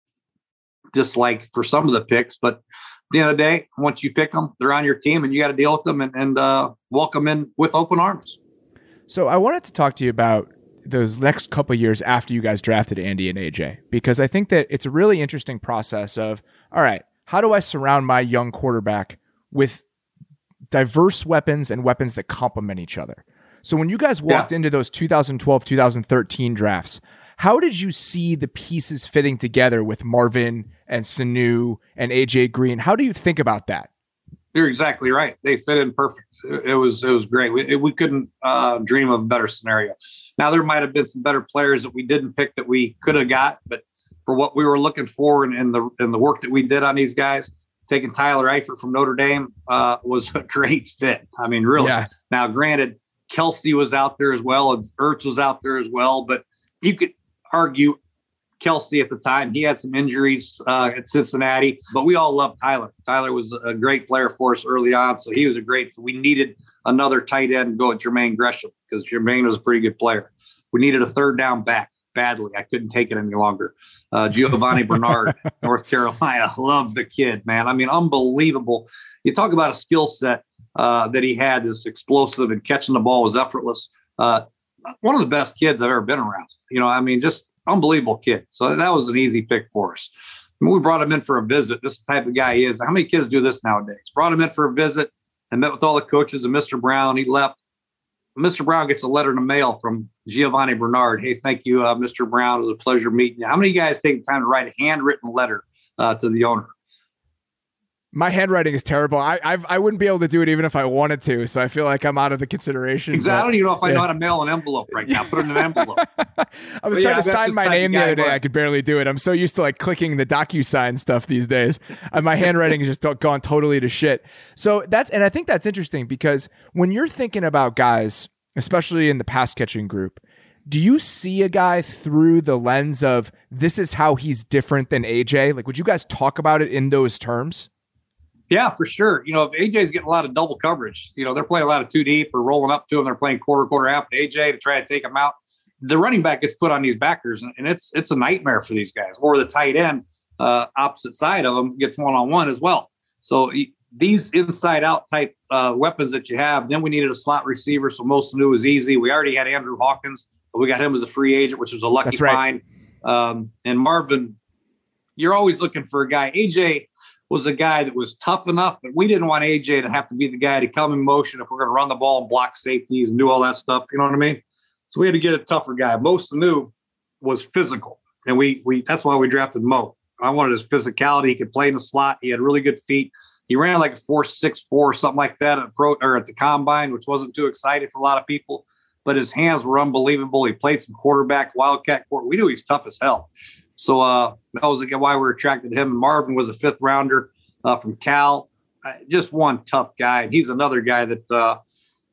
dislike for some of the picks, but at the end of the day, once you pick them, they're on your team and you got to deal with them and welcome in with open arms. So I wanted to talk to you about those next couple of years after you guys drafted Andy and AJ, because I think that it's a really interesting process of, all right, how do I surround my young quarterback with diverse weapons and weapons that complement each other? So when you guys walked into those 2012, 2013 drafts, how did you see the pieces fitting together with Marvin and Sanu and AJ Green? How do you think about that? You're exactly right. They fit in perfect. It was great. We couldn't dream of a better scenario. Now, there might have been some better players that we didn't pick that we could have got, but for what we were looking for and the work that we did on these guys, taking Tyler Eifert from Notre Dame was a great fit. Really. Yeah. Now, granted, Kelsey was out there as well, and Ertz was out there as well, but you could argue Kelsey at the time. He had some injuries at Cincinnati, but we all loved Tyler. Tyler was a great player for us early on, so he was a great. We needed another tight end to go at Jermaine Gresham because Jermaine was a pretty good player. We needed a third down back badly. I couldn't take it any longer. Giovanni Bernard, North Carolina. Love the kid, man. Unbelievable. You talk about a skill set that he had, this explosive, and catching the ball was effortless. One of the best kids I've ever been around. Just unbelievable kid. So that was an easy pick for us. We brought him in for a visit. This is the type of guy he is. How many kids do this nowadays? Brought him in for a visit and met with all the coaches and Mr. Brown. He left. Mr. Brown gets a letter in the mail from Giovanni Bernard. Hey, thank you, Mr. Brown. It was a pleasure meeting you. How many of you guys take the time to write a handwritten letter to the owner? My handwriting is terrible. I wouldn't be able to do it even if I wanted to. So I feel like I'm out of the consideration. Exactly. I don't even know if I know how to mail an envelope right now. Put it in an envelope. I was trying to sign my name the other day. I could barely do it. I'm so used to clicking the DocuSign stuff these days. My handwriting has just gone totally to shit. So I think that's interesting because when you're thinking about guys, especially in the pass catching group, do you see a guy through the lens of this is how he's different than AJ? Would you guys talk about it in those terms? Yeah, for sure. If AJ's getting a lot of double coverage, they're playing a lot of two deep or rolling up to him. They're playing quarter half to AJ to try to take him out. The running back gets put on these backers, and it's a nightmare for these guys. Or the tight end, opposite side of them, gets one-on-one as well. So these inside-out type weapons that you have, then we needed a slot receiver, so most knew was easy. We already had Andrew Hawkins, but we got him as a free agent, which was a lucky find. And Marvin, you're always looking for a guy. AJ was a guy that was tough enough, but we didn't want AJ to have to be the guy to come in motion if we're going to run the ball and block safeties and do all that stuff. You know what I mean? So we had to get a tougher guy. Mo Sanu was physical, and we that's why we drafted Mo. I wanted his physicality. He could play in the slot. He had really good feet. He ran like a 4.64 or something like that at the combine, which wasn't too exciting for a lot of people. But his hands were unbelievable. He played some quarterback, wildcat. We knew he's tough as hell. So that was why we were attracted to him. And Marvin was a fifth rounder from Cal. Just one tough guy. And he's another guy that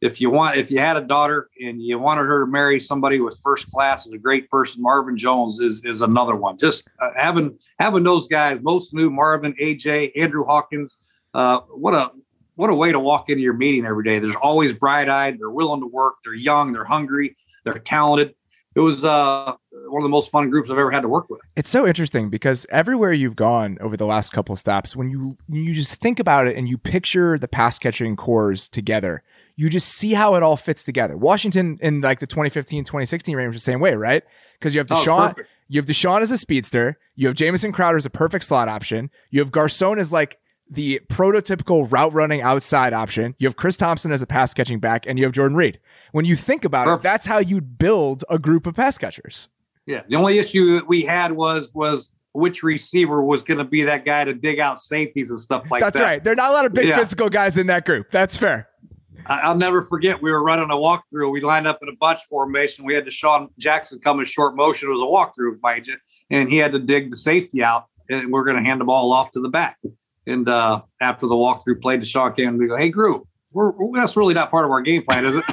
if you had a daughter and you wanted her to marry somebody with first class, is a great person. Marvin Jones is another one. Just having those guys, Most New, Marvin, AJ, Andrew Hawkins. What a way to walk into your meeting every day. There's always bright-eyed. They're willing to work. They're young. They're hungry. They're talented. It was one of the most fun groups I've ever had to work with. It's so interesting because everywhere you've gone over the last couple of stops, when you just think about it and you picture the pass catching cores together, you just see how it all fits together. Washington in like the 2015, 2016 range was the same way, right? Because you have Deshaun as a speedster. You have Jamison Crowder as a perfect slot option. You have Garcon as like the prototypical route running outside option. You have Chris Thompson as a pass catching back, and you have Jordan Reed. When you think about it, that's how you build a group of pass catchers. Yeah. The only issue we had was which receiver was going to be that guy to dig out safeties and stuff like that. That's right. There are not a lot of big physical guys in that group. That's fair. I'll never forget. We were running a walkthrough. We lined up in a bunch formation. We had Deshaun Jackson come in short motion. It was a walkthrough, mind you, and he had to dig the safety out, and we're going to hand the ball off to the back. And after the walkthrough play, Deshaun came and we go, "Hey, Gru, that's really not part of our game plan, is it?"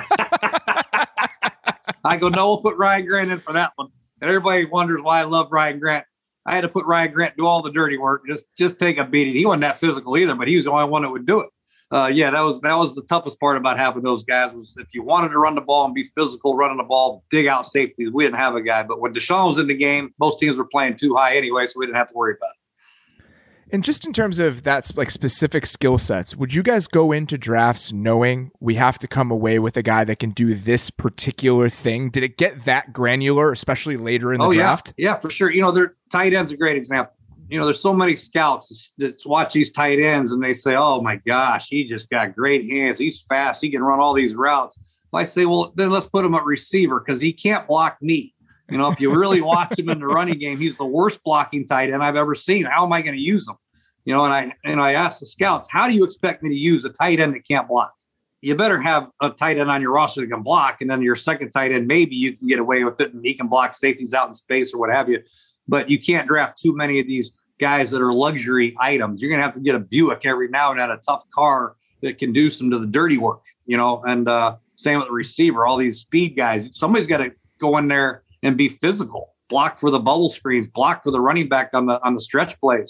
I go, "No, we'll put Ryan Grant in for that one." And everybody wonders why I love Ryan Grant. I had to put Ryan Grant do all the dirty work, just take a beating. He wasn't that physical either, but he was the only one that would do it. That was the toughest part about having those guys was if you wanted to run the ball and be physical, running the ball, dig out safeties, we didn't have a guy. But when Deshaun was in the game, most teams were playing too high anyway, so we didn't have to worry about it. And just in terms of that, like specific skill sets, would you guys go into drafts knowing we have to come away with a guy that can do this particular thing? Did it get that granular, especially later in the draft? Yeah, for sure. Their tight end's a great example. There's so many scouts that watch these tight ends and they say, "Oh my gosh, he just got great hands. He's fast. He can run all these routes." I say, well, then let's put him at receiver because he can't block me. If you really watch him in the running game, he's the worst blocking tight end I've ever seen. How am I going to use him? And I asked the scouts, how do you expect me to use a tight end that can't block? You better have a tight end on your roster that can block, and then your second tight end, maybe you can get away with it and he can block safeties out in space or what have you. But you can't draft too many of these guys that are luxury items. You're going to have to get a Buick every now and then, a tough car that can do some of the dirty work, and same with the receiver, all these speed guys. Somebody's got to go in there and be physical, block for the bubble screens, block for the running back on the stretch plays.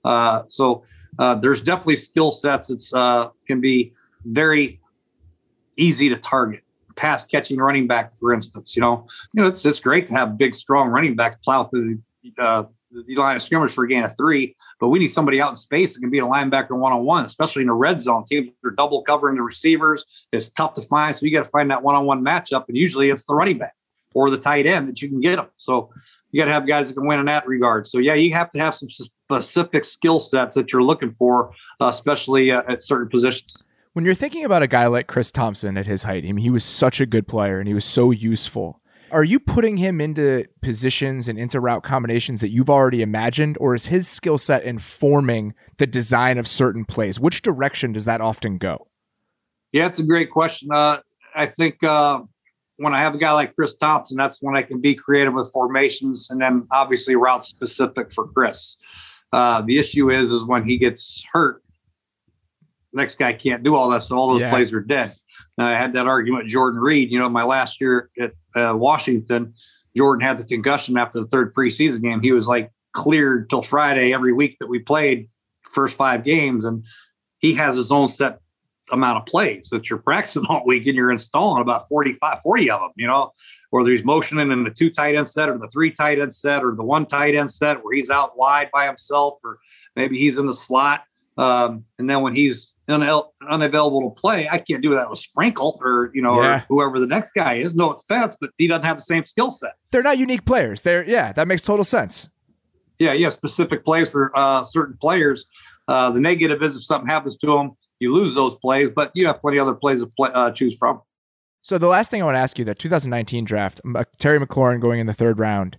So there's definitely skill sets. It's can be very easy to target. Pass catching running back, for instance, it's great to have big, strong running backs plow through the line of scrimmage for a gain of 3, but we need somebody out in space that can be a linebacker one-on-one, especially in the red zone. Teams are double covering the receivers. It's tough to find. So you got to find that one-on-one matchup. And usually it's the running back or the tight end that you can get them. So you got to have guys that can win in that regard. So yeah, you have to have some specific skill sets that you're looking for, especially at certain positions. When you're thinking about a guy like Chris Thompson at his height, he was such a good player and he was so useful. Are you putting him into positions and into route combinations that you've already imagined, or is his skill set informing the design of certain plays? Which direction does that often go? Yeah, it's a great question. I think when I have a guy like Chris Thompson, that's when I can be creative with formations and then obviously route specific for Chris. The issue is when he gets hurt, the next guy can't do all that. So all those plays are dead. I had that argument with Jordan Reed. My last year at Washington, Jordan had the concussion after the third preseason game. He was like cleared till Friday every week that we played first 5 games. And he has his own set amount of plays that you're practicing all week and you're installing about 40 of them, whether he's motioning in the 2 tight end set or the 3 tight end set or the 1 tight end set where he's out wide by himself, or maybe he's in the slot. And then when he's unavailable to play, I can't do that with Sprinkle or whoever the next guy is. No offense, but he doesn't have the same skill set. They're not unique players. That makes total sense. Yeah, specific plays for certain players. The negative is if something happens to them, you lose those plays, but you have plenty of other plays to choose from. So the last thing I want to ask you, that 2019 draft, Terry McLaurin going in the 3rd round,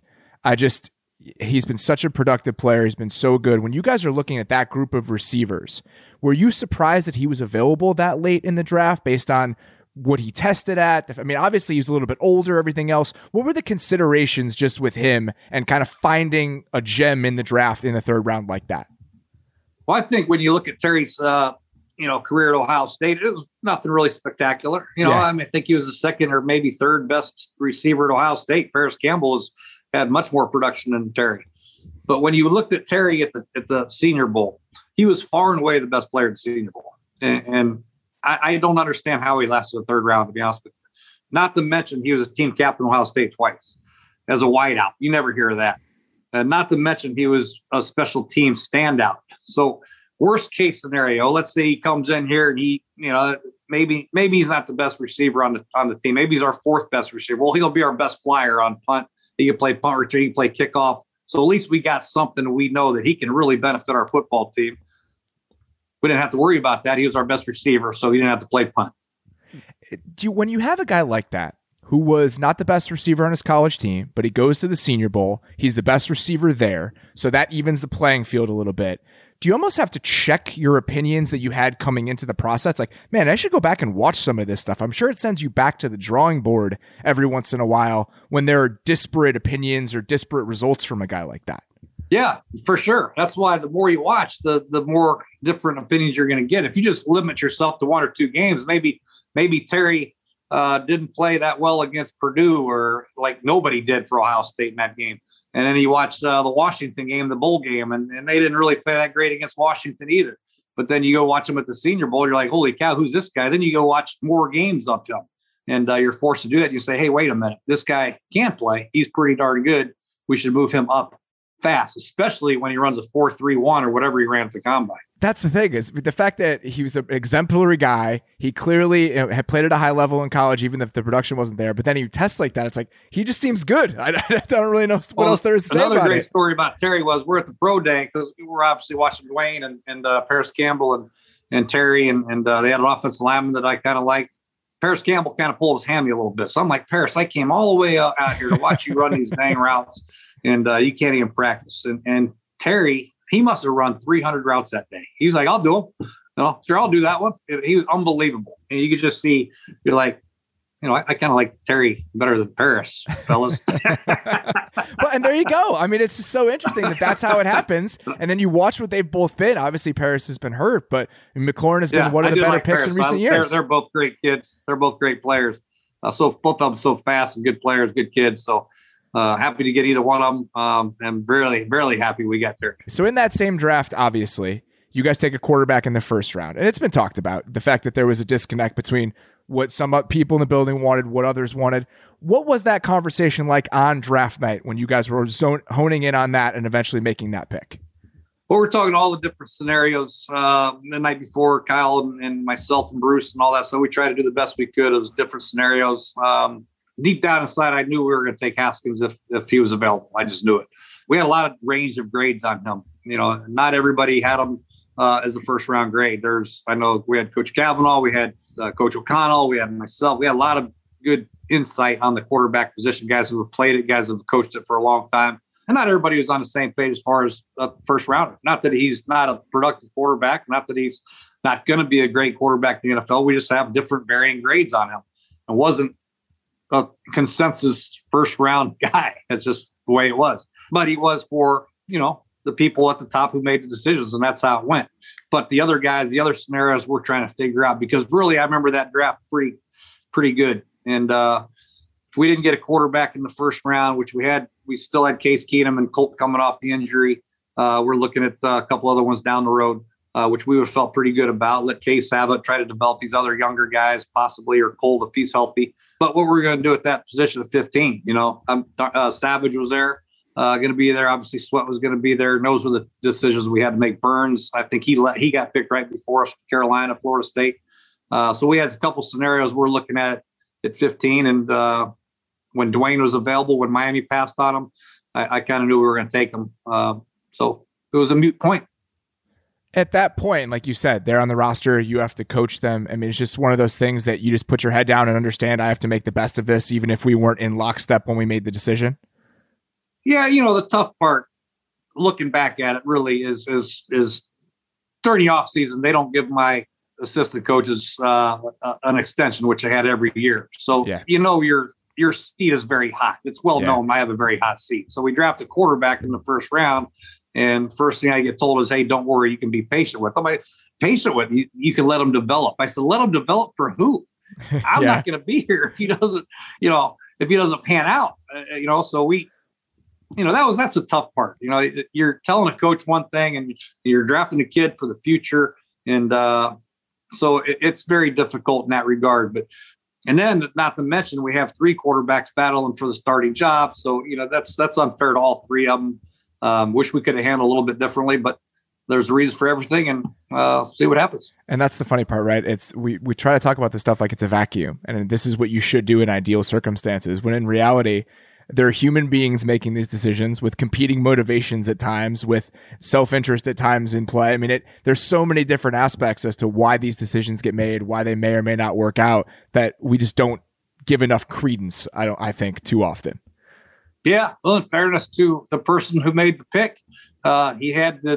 he's been such a productive player. He's been so good. When you guys are looking at that group of receivers, were you surprised that he was available that late in the draft based on what he tested at? Obviously he's a little bit older, everything else. What were the considerations just with him and kind of finding a gem in the draft in the 3rd round like that? Well, I think when you look at Terry's career at Ohio State. It was nothing really spectacular. I think he was the second or maybe third best receiver at Ohio State. Paris Campbell had much more production than Terry. But when you looked at Terry at the Senior Bowl, he was far and away the best player at the Senior Bowl. And I don't understand how he lasted the third round, to be honest with you. Not to mention he was a team captain at Ohio State twice as a wideout. You never hear of that. And not to mention he was a special team standout. So worst case scenario, let's say he comes in here and he, maybe he's not the best receiver on the team. Maybe he's our fourth best receiver. Well, he'll be our best flyer on punt. He can play punt return, he can play kickoff. So at least we got something we know that he can really benefit our football team. We didn't have to worry about that. He was our best receiver, so he didn't have to play punt. When you have a guy like that, who was not the best receiver on his college team, but he goes to the Senior Bowl, he's the best receiver there, so that evens the playing field a little bit. Do you almost have to check your opinions that you had coming into the process? Like, man, I should go back and watch some of this stuff. I'm sure it sends you back to the drawing board every once in a while when there are disparate opinions or disparate results from a guy like that. Yeah, for sure. That's why the more you watch, the more different opinions you're going to get. If you just limit yourself to one or two games, maybe Terry didn't play that well against Purdue, or like nobody did for Ohio State in that game. And then you watch the Washington game, the bowl game, and they didn't really play that great against Washington either. But then you go watch them at the Senior Bowl, you're like, holy cow, who's this guy? Then you go watch more games of him, and you're forced to do that. You say, hey, wait a minute, this guy can play. He's pretty darn good. We should move him up fast, especially when he runs a 4.31 or whatever he ran at the combine. That's the thing, is the fact that he was an exemplary guy. He clearly had played at a high level in college, even if the production wasn't there. But then he tests like that. It's like, he just seems good. I don't really know what else there is to say about it. Another great story about Terry was we're at the pro day, because we were obviously watching Dwayne and Paris Campbell and Terry, and they had an offensive lineman that I kind of liked. Paris Campbell kind of pulled his hammy a little bit. So I'm like, Paris, I came all the way out here to watch you run these dang routes, and you can't even practice. And Terry, he must have run 300 routes that day. He was like, I'll do them. Sure, I'll do that one. He was unbelievable. And you could just see, you're like, I kind of like Terry better than Paris, fellas. Well, and there you go. I mean, it's just so interesting that that's how it happens. And then you watch what they've both been. Obviously, Paris has been hurt, but McLaurin has been one of the better picks in recent years. They're both great kids. They're both great players. So both of them so fast and good players, good kids. So happy to get either one of them. And really happy we got there. So in that same draft, obviously, you guys take a quarterback in the first round. And it's been talked about, the fact that there was a disconnect between what some people in the building wanted, what others wanted. What was that conversation like on draft night when you guys were honing in on that and eventually making that pick? Well, we're talking all the different scenarios the night before, Kyle and myself and Bruce and all that. So we tried to do the best we could. It was different scenarios. Deep down inside, I knew we were going to take Haskins if he was available. I just knew it. We had a lot of range of grades on him. Not everybody had him as a first round grade. I know we had Coach Kavanaugh, we had Coach O'Connell, we had myself. We had a lot of good insight on the quarterback position, guys who have played it, guys who have coached it for a long time. And not everybody was on the same page as far as first rounder. Not that he's not a productive quarterback, not that he's not going to be a great quarterback in the NFL. We just have different varying grades on him. It wasn't a consensus first round guy. That's just the way it was. But he was for, the people at the top who made the decisions, and that's how it went. But the other guys, the other scenarios we're trying to figure out, because really I remember that draft pretty good. And if we didn't get a quarterback in the first round, which we still had Case Keenum and Colt coming off the injury. We're looking at a couple other ones down the road, which we would have felt pretty good about. Let Case have it, try to develop these other younger guys, possibly, or Colt if he's healthy. But what we're going to do at that position of 15, Savage was there, going to be there. Obviously, Sweat was going to be there. Those were the decisions we had to make. Burns, I think he got picked right before us, Carolina, Florida State. So we had a couple scenarios we're looking at 15. And when Dwayne was available, when Miami passed on him, I kind of knew we were going to take him. So it was a moot point. At that point, like you said, they're on the roster. You have to coach them. I mean, it's just one of those things that you just put your head down and understand I have to make the best of this, even if we weren't in lockstep when we made the decision. Yeah, the tough part, looking back at it, really is during the offseason, they don't give my assistant coaches an extension, which they had every year. So, yeah. Your seat is very hot. It's well known I have a very hot seat. So we draft a quarterback in the first round. And first thing I get told is, hey, don't worry, you can be patient with them. patient with. You can let him develop. I said, let him develop for who? I'm not going to be here if he doesn't, if he doesn't pan out, so that's a tough part. You're telling a coach one thing and you're drafting a kid for the future. And so it's very difficult in that regard. And then not to mention, we have 3 quarterbacks battling for the starting job. So, that's unfair to all 3 of them. Wish we could have handled a little bit differently, but there's a reason for everything, and see what happens. And that's the funny part, right? It's we try to talk about this stuff like it's a vacuum, and this is what you should do in ideal circumstances, when in reality, there are human beings making these decisions with competing motivations at times, with self-interest at times in play. I mean, there's so many different aspects as to why these decisions get made, why they may or may not work out, that we just don't give enough credence, I think, too often. Yeah. Well, in fairness to the person who made the pick, he had the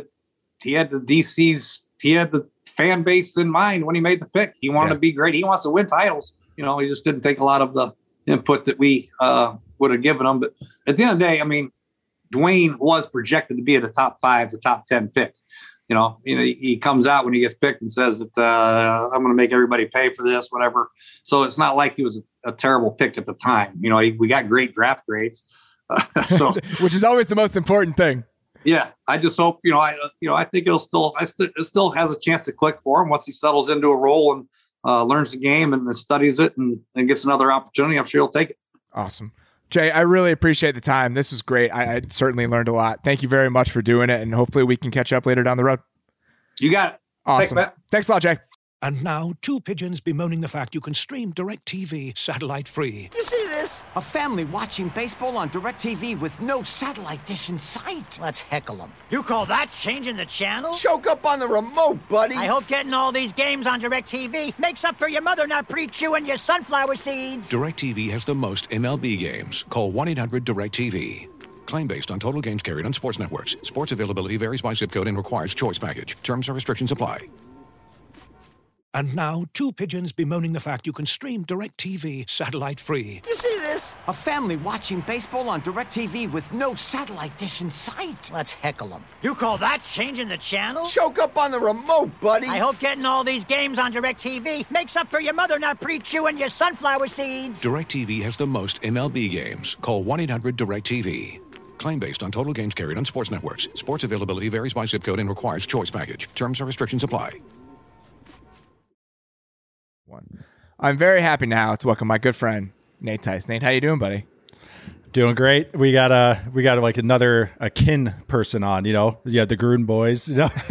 fan base in mind when he made the pick. He wanted to be great. He wants to win titles. He just didn't take a lot of the input that we would have given him. But at the end of the day, I mean, Dwayne was projected to be at a top 5 or top 10 pick. He comes out when he gets picked and says that I'm going to make everybody pay for this, whatever. So it's not like he was a terrible pick at the time. We got great draft grades. So which is always the most important thing. Yeah, I just hope, I think it still has a chance to click for him once he settles into a role and learns the game and studies it and gets another opportunity. I'm sure he'll take it. Awesome. Jay, I really appreciate the time. This was great. I certainly learned a lot. Thank you very much for doing it, and hopefully we can catch up later down the road. You got it. Awesome. Thanks a lot, Jay. And now, 2 pigeons bemoaning the fact you can stream DirecTV satellite-free. You see this? A family watching baseball on DirecTV with no satellite dish in sight. Let's heckle them. You call that changing the channel? Choke up on the remote, buddy. I hope getting all these games on DirecTV makes up for your mother not pre-chewing your sunflower seeds. DirecTV has the most MLB games. Call 1-800-DirecTV. Claim based on total games carried on sports networks. Sports availability varies by zip code and requires choice package. Terms and restrictions apply. And now, 2 pigeons bemoaning the fact you can stream DirecTV satellite-free. You see this? A family watching baseball on DirecTV with no satellite dish in sight. Let's heckle them. You call that changing the channel? Choke up on the remote, buddy. I hope getting all these games on DirecTV makes up for your mother not pre-chewing your sunflower seeds. DirecTV has the most MLB games. Call 1-800-DirecTV. Claim based on total games carried on sports networks. Sports availability varies by zip code and requires choice package. Terms and restrictions apply. I'm very happy now to welcome my good friend Nate Tice. Nate, how you doing, buddy? Doing great. We got like another kin person on. The Gruden boys.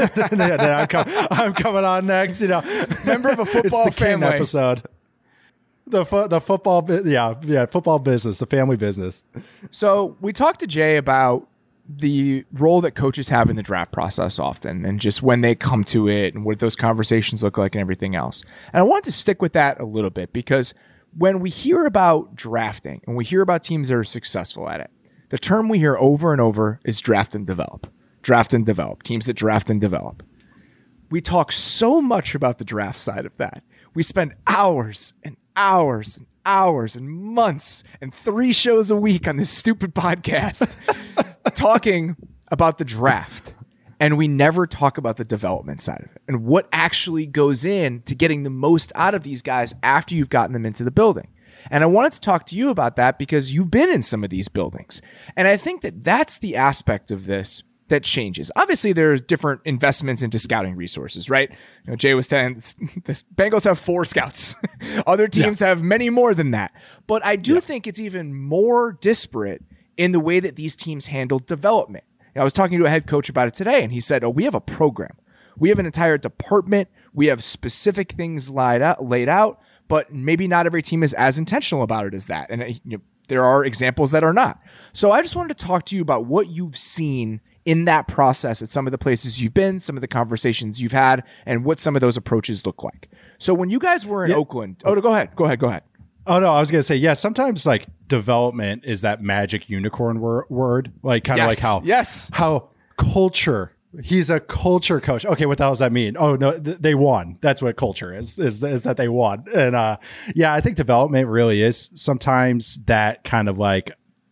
I'm coming on next. Member of a football it's the family kin episode. The football, football business, the family business. So we talked to Jay about the role that coaches have in the draft process often, and just when they come to it and what those conversations look like and everything else. And I want to stick with that a little bit, because when we hear about drafting and we hear about teams that are successful at it, the term we hear over and over is draft and develop. Draft and develop. Teams that draft and develop. We talk so much about the draft side of that. We spend hours and hours and hours and months and 3 shows a week on this stupid podcast talking about the draft, and we never talk about the development side of it and what actually goes in to getting the most out of these guys after you've gotten them into the building. And I wanted to talk to you about that because you've been in some of these buildings, and I think that that's the aspect of this that changes. Obviously, there's different investments into scouting resources, right? Jay was saying the Bengals have 4 scouts. Other teams have many more than that. But I do think it's even more disparate in the way that these teams handle development. I was talking to a head coach about it today, and he said, we have a program. We have an entire department. We have specific things laid out, but maybe not every team is as intentional about it as that. And there are examples that are not. So I just wanted to talk to you about what you've seen in that process at some of the places you've been, some of the conversations you've had, and what some of those approaches look like. So when you guys were in Oakland, go ahead. Oh, no, I was going to say, sometimes like development is that magic unicorn word, like kind of like how culture, he's a culture coach. Okay, what the hell does that mean? Oh, no, they won. That's what culture is that they won. And I think development really is sometimes that kind of like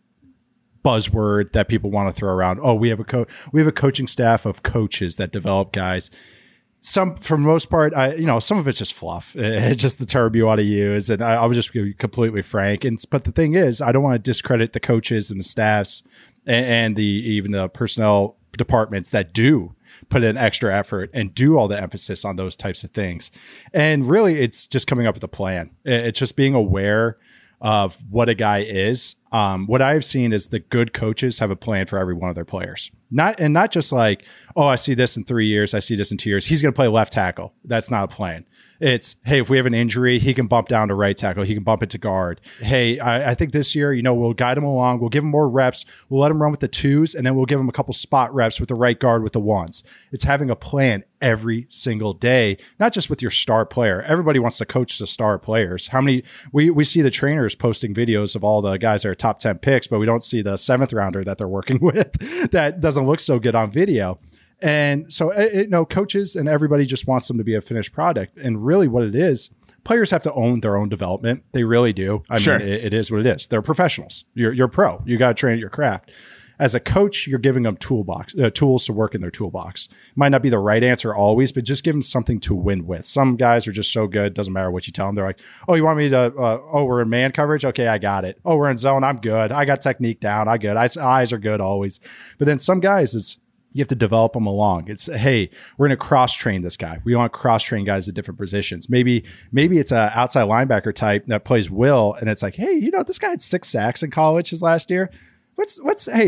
buzzword that people want to throw around. Oh, we have a coaching staff of coaches that develop guys. for the most part, some of it's just fluff. It's just the term you want to use. And I would just be completely frank. But the thing is, I don't want to discredit the coaches and the staffs and even the personnel departments that do put in extra effort and do all the emphasis on those types of things. And really, it's just coming up with a plan. It's just being aware of what a guy is. What I've seen is the good coaches have a plan for every one of their players. Not just like, oh, I see this in 3 years, I see this in 2 years. He's going to play left tackle. That's not a plan. It's, hey, if we have an injury, he can bump down to right tackle. He can bump it to guard. Hey, I think this year, we'll guide him along. We'll give him more reps. We'll let him run with the 2s, and then we'll give him a couple spot reps with the right guard with the 1s. It's having a plan every single day, not just with your star player. Everybody wants to coach the star players. We see the trainers posting videos of all the guys that are top 10 picks, but we don't see the 7th rounder that they're working with that doesn't look so good on video. And so, coaches and everybody just wants them to be a finished product. And really what it is, players have to own their own development. They really do. I mean, it is what it is. They're professionals. You're pro. You got to train at your craft. As a coach, you're giving them tools to work in their toolbox. Might not be the right answer always, but just give them something to win with. Some guys are just so good. Doesn't matter what you tell them. They're like, oh, you want me to, we're in man coverage? Okay, I got it. Oh, we're in zone. I'm good. I got technique down. I good. Eyes are good always. But then some guys, you have to develop them along. It's, hey, we're going to cross-train this guy. We want to cross-train guys at different positions. Maybe it's an outside linebacker type that plays will, and it's like, hey, this guy had 6 sacks in college his last year. With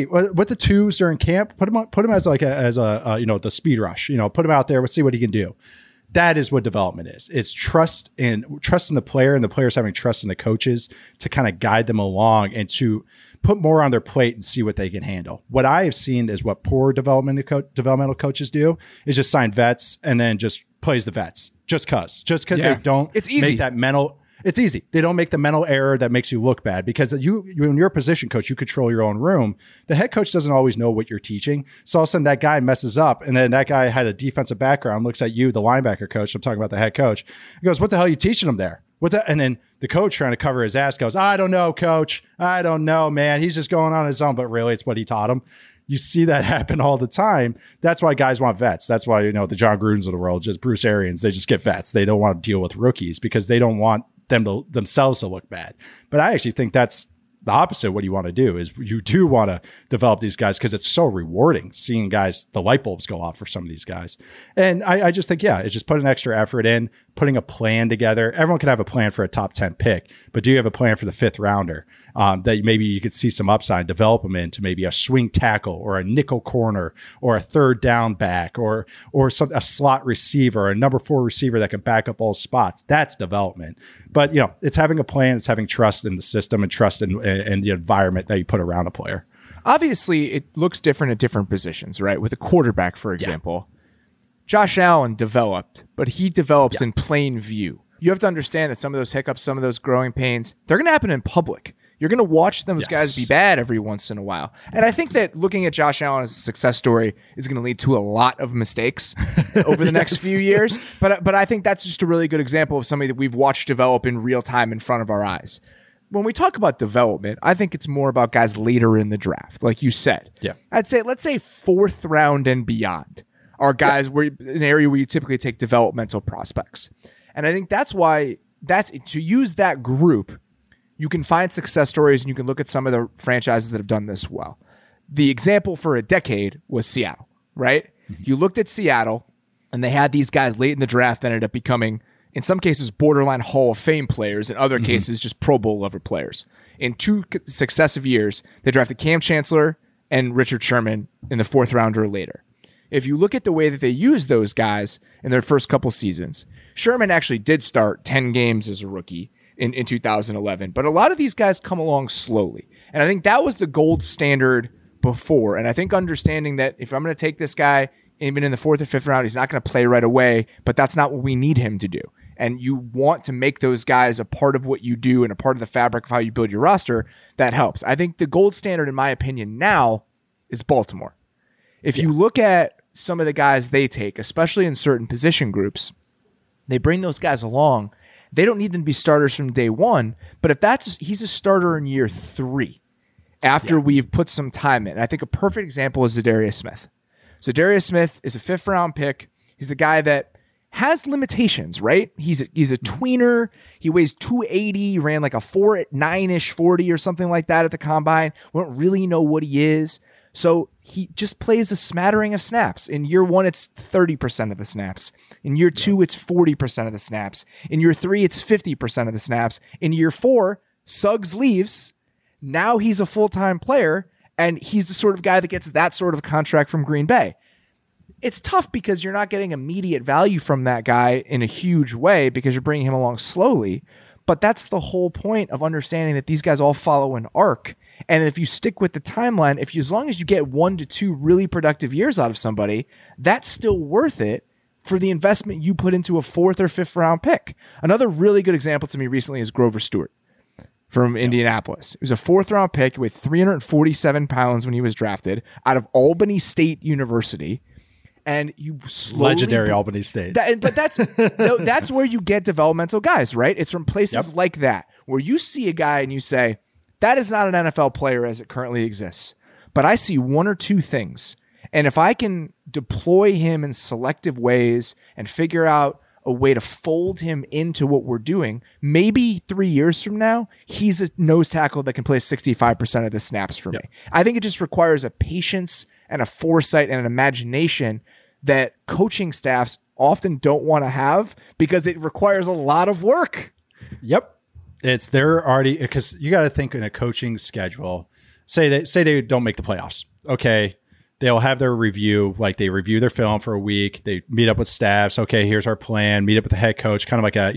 the 2s during camp, put him as the speed rush. Put him out there. Let's see what he can do. That is what development is. It's trust in the player, and the players having trust in the coaches to kind of guide them along and to put more on their plate and see what they can handle. What I have seen is what poor developmental coaches do is just sign vets and then just plays the vets just because they don't make that mental. It's easy. They don't make the mental error that makes you look bad, because when you're a position coach, you control your own room. The head coach doesn't always know what you're teaching. So all of a sudden that guy messes up, and then that guy had a defensive background, looks at you, the linebacker coach. I'm talking about the head coach. He goes, what the hell are you teaching him there? And then the coach, trying to cover his ass, goes, I don't know, coach. I don't know, man. He's just going on his own. But really, it's what he taught him. You see that happen all the time. That's why guys want vets. That's why, the John Grudens of the world, just Bruce Arians, they just get vets. They don't want to deal with rookies because they don't want themselves to look bad. But I actually think that's the opposite of what you want to do. Is you do want to develop these guys because it's so rewarding seeing guys, the light bulbs go off for some of these guys. And I just think, it's just put an extra effort in, putting a plan together. Everyone can have a plan for a top 10 pick, but do you have a plan for the 5th rounder that maybe you could see some upside, develop them into maybe a swing tackle or a nickel corner or a 3rd down back or a slot receiver or a number 4 receiver that can back up all spots? That's development. But it's having a plan, it's having trust in the system and trust in the environment that you put around a player. Obviously, it looks different at different positions, right? With a quarterback, for example, Josh Allen developed, but he develops in plain view. You have to understand that some of those hiccups, some of those growing pains, they're going to happen in public. You're going to watch those guys be bad every once in a while. And I think that looking at Josh Allen as a success story is going to lead to a lot of mistakes over the next few years. But I think that's just a really good example of somebody that we've watched develop in real time in front of our eyes. When we talk about development, I think it's more about guys later in the draft, like you said. Yeah. Let's say 4th round and beyond are guys where an area where you typically take developmental prospects. And I think that's why to use that group, you can find success stories and you can look at some of the franchises that have done this well. The example for a decade was Seattle, right? Mm-hmm. You looked at Seattle and they had these guys late in the draft that ended up becoming, in some cases, borderline Hall of Fame players, in other cases, just Pro Bowl level players. In 2 successive years, they drafted Cam Chancellor and Richard Sherman in the 4th round or later. If you look at the way that they used those guys in their first couple seasons, Sherman actually did start 10 games as a rookie in 2011, but a lot of these guys come along slowly. And I think that was the gold standard before. And I think understanding that if I'm going to take this guy, even in the 4th or 5th round, he's not going to play right away, but that's not what we need him to do. And you want to make those guys a part of what you do and a part of the fabric of how you build your roster. That helps. I think the gold standard, in my opinion, now is Baltimore. If you look at some of the guys they take, especially in certain position groups, they bring those guys along. They don't need them to be starters from day one, but he's a starter in year 3 after we've put some time in. And I think a perfect example is Za'Darius Smith. Za'Darius Smith is a 5th round pick. He's a guy that has limitations, right? He's a tweener. He weighs 280, ran like a 4.9-ish 40 or something like that at the combine. We don't really know what he is. So he just plays a smattering of snaps. In year 1, it's 30% of the snaps. In year 2, it's 40% of the snaps. In year 3, it's 50% of the snaps. In year 4, Suggs leaves. Now he's a full-time player, and he's the sort of guy that gets that sort of contract from Green Bay. It's tough because you're not getting immediate value from that guy in a huge way because you're bringing him along slowly. But that's the whole point of understanding that these guys all follow an arc. And if you stick with the timeline, as long as you get 1 to 2 really productive years out of somebody, that's still worth it for the investment you put into a 4th or 5th round pick. Another really good example to me recently is Grover Stewart from Indianapolis. It was a 4th round pick. He weighed 347 pounds when he was drafted out of Albany State University. And you slowly legendary Albany State. But that's where you get developmental guys, right? It's from places like that where you see a guy and you say, that is not an NFL player as it currently exists. But I see 1 or 2 things. And if I can deploy him in selective ways and figure out a way to fold him into what we're doing, maybe 3 years from now, he's a nose tackle that can play 65% of the snaps for me. I think it just requires a patience and a foresight and an imagination that coaching staffs often don't want to have because it requires a lot of work. Yep. They're already, because you got to think in a coaching schedule, say they don't make the playoffs. Okay. They'll have their review, like they review their film for a week. They meet up with staffs. Okay, here's our plan. Meet up with the head coach, kind of like a,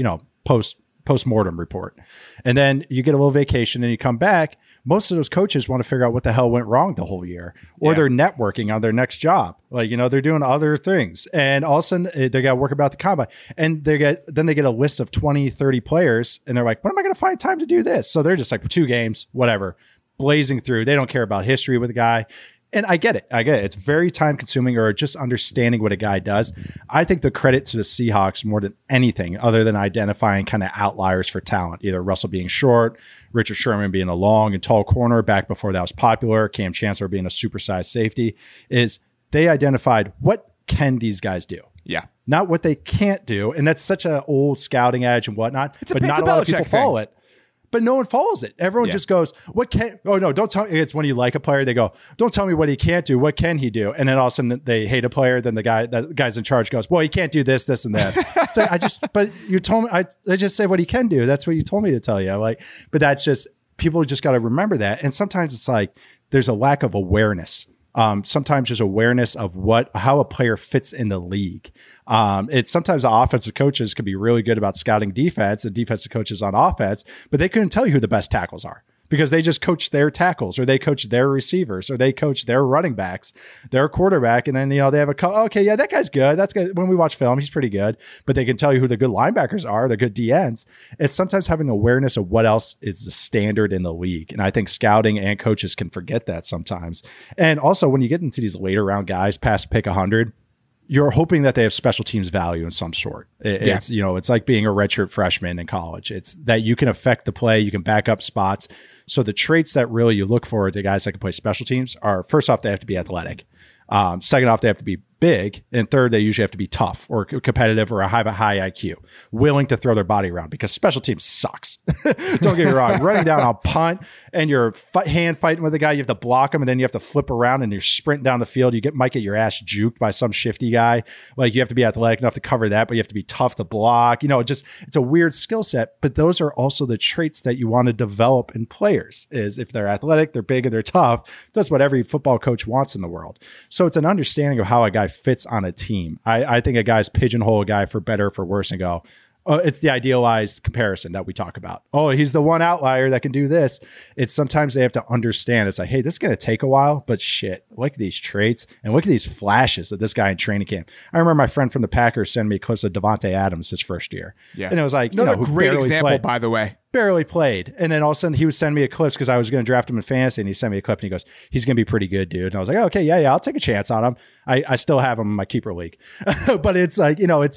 post-mortem report. And then you get a little vacation and you come back. Most of those coaches want to figure out what the hell went wrong the whole year, or they're networking on their next job. Like, they're doing other things. And all of a sudden they got to work about the combine, and they get a list of 20, 30 players. And they're like, when am I going to find time to do this? So they're just like 2 games, whatever, blazing through. They don't care about history with the guy. And I get it. It's very time consuming, or just understanding what a guy does. I think the credit to the Seahawks more than anything, other than identifying kind of outliers for talent, either Russell being short, Richard Sherman being a long and tall corner back before that was popular, Cam Chancellor being a supersized safety, is they identified what can these guys do. Yeah. Not what they can't do. And that's such an old scouting edge and whatnot, but not a lot of people follow it. But no one follows it. Everyone just goes, don't tell me. It's when you like a player, they go, don't tell me what he can't do. What can he do? And then all of a sudden they hate a player. Then the guy's in charge goes, well, he can't do this, this, and this. So but you told me, I just say what he can do. That's what you told me to tell you. But that's just, people just got to remember that. And sometimes it's like, there's a lack of awareness. Sometimes there's awareness of how a player fits in the league. It's sometimes the offensive coaches can be really good about scouting defense and defensive coaches on offense, but they couldn't tell you who the best tackles are because they just coach their tackles, or they coach their receivers, or they coach their running backs, their quarterback. And then, they have that guy's good. That's good. When we watch film, he's pretty good, but they can tell you who the good linebackers are, the good DNs. It's sometimes having awareness of what else is the standard in the league. And I think scouting and coaches can forget that sometimes. And also when you get into these later round guys past pick 100, you're hoping that they have special teams value in some sort. It's like being a redshirt freshman in college. It's that you can affect the play, you can back up spots. So the traits that really you look for to guys that can play special teams are, first off, they have to be athletic. Second off, they have to be big. And third, they usually have to be tough or competitive or have a high IQ, willing to throw their body around, because special teams sucks. Don't get me wrong. Running down on punt and you're hand fighting with a guy, you have to block him, and then you have to flip around and you're sprinting down the field. You might get your ass juked by some shifty guy. Like, you have to be athletic enough to cover that, but you have to be tough to block. It's a weird skill set, but those are also the traits that you want to develop in players. Is if they're athletic, they're big, and they're tough. That's what every football coach wants in the world. So it's an understanding of how a guy fits on a team. I think a guy's pigeonhole a guy for better or for worse and go, it's the idealized comparison that we talk about. Oh, he's the one outlier that can do this. It's sometimes they have to understand. It's like, hey, this is going to take a while, but shit, look at these traits and look at these flashes of this guy in training camp. I remember my friend from the Packers sending me clips of Devontae Adams his first year. Yeah. And it was like, another great example, by the way. Barely played. And then all of a sudden he was sending me a clip because I was going to draft him in fantasy, and he sent me a clip and he goes, he's going to be pretty good, dude. And I was like, oh, okay, yeah, I'll take a chance on him. I still have him in my keeper league. But it's like,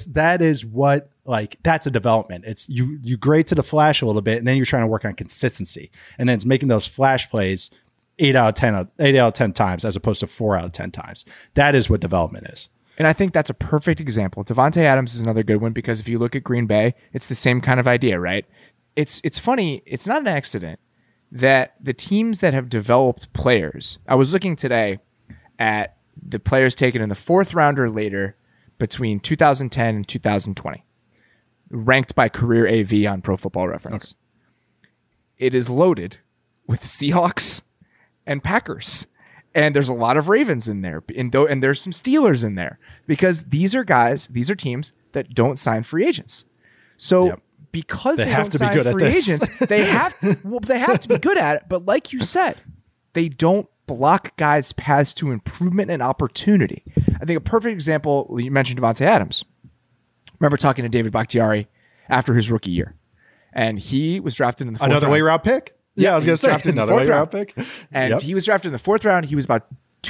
that's a development. It's you grade to the flash a little bit, and then you're trying to work on consistency. And then it's making those flash plays 8 out of 10 times as opposed to 4 out of 10 times. That is what development is. And I think that's a perfect example. Devontae Adams is another good one because if you look at Green Bay, it's the same kind of idea, right? It's funny. It's not an accident that the teams that have developed players, I was looking today at the players taken in the 4th round or later between 2010 and 2020, ranked by career AV on Pro Football Reference. Okay. It is loaded with Seahawks and Packers. And there's a lot of Ravens in there. And there's some Steelers in there because these are teams that don't sign free agents. So because they don't sign free agents, they have to be good at it. But like you said, they don't block guys' paths to improvement and opportunity. I think a perfect example, you mentioned Devontae Adams. I remember talking to David Bakhtiari after his rookie year. And he was drafted in the 4th round. Another late round pick? Yeah, I was going to say another late round pick. And he was drafted in the 4th round. He was about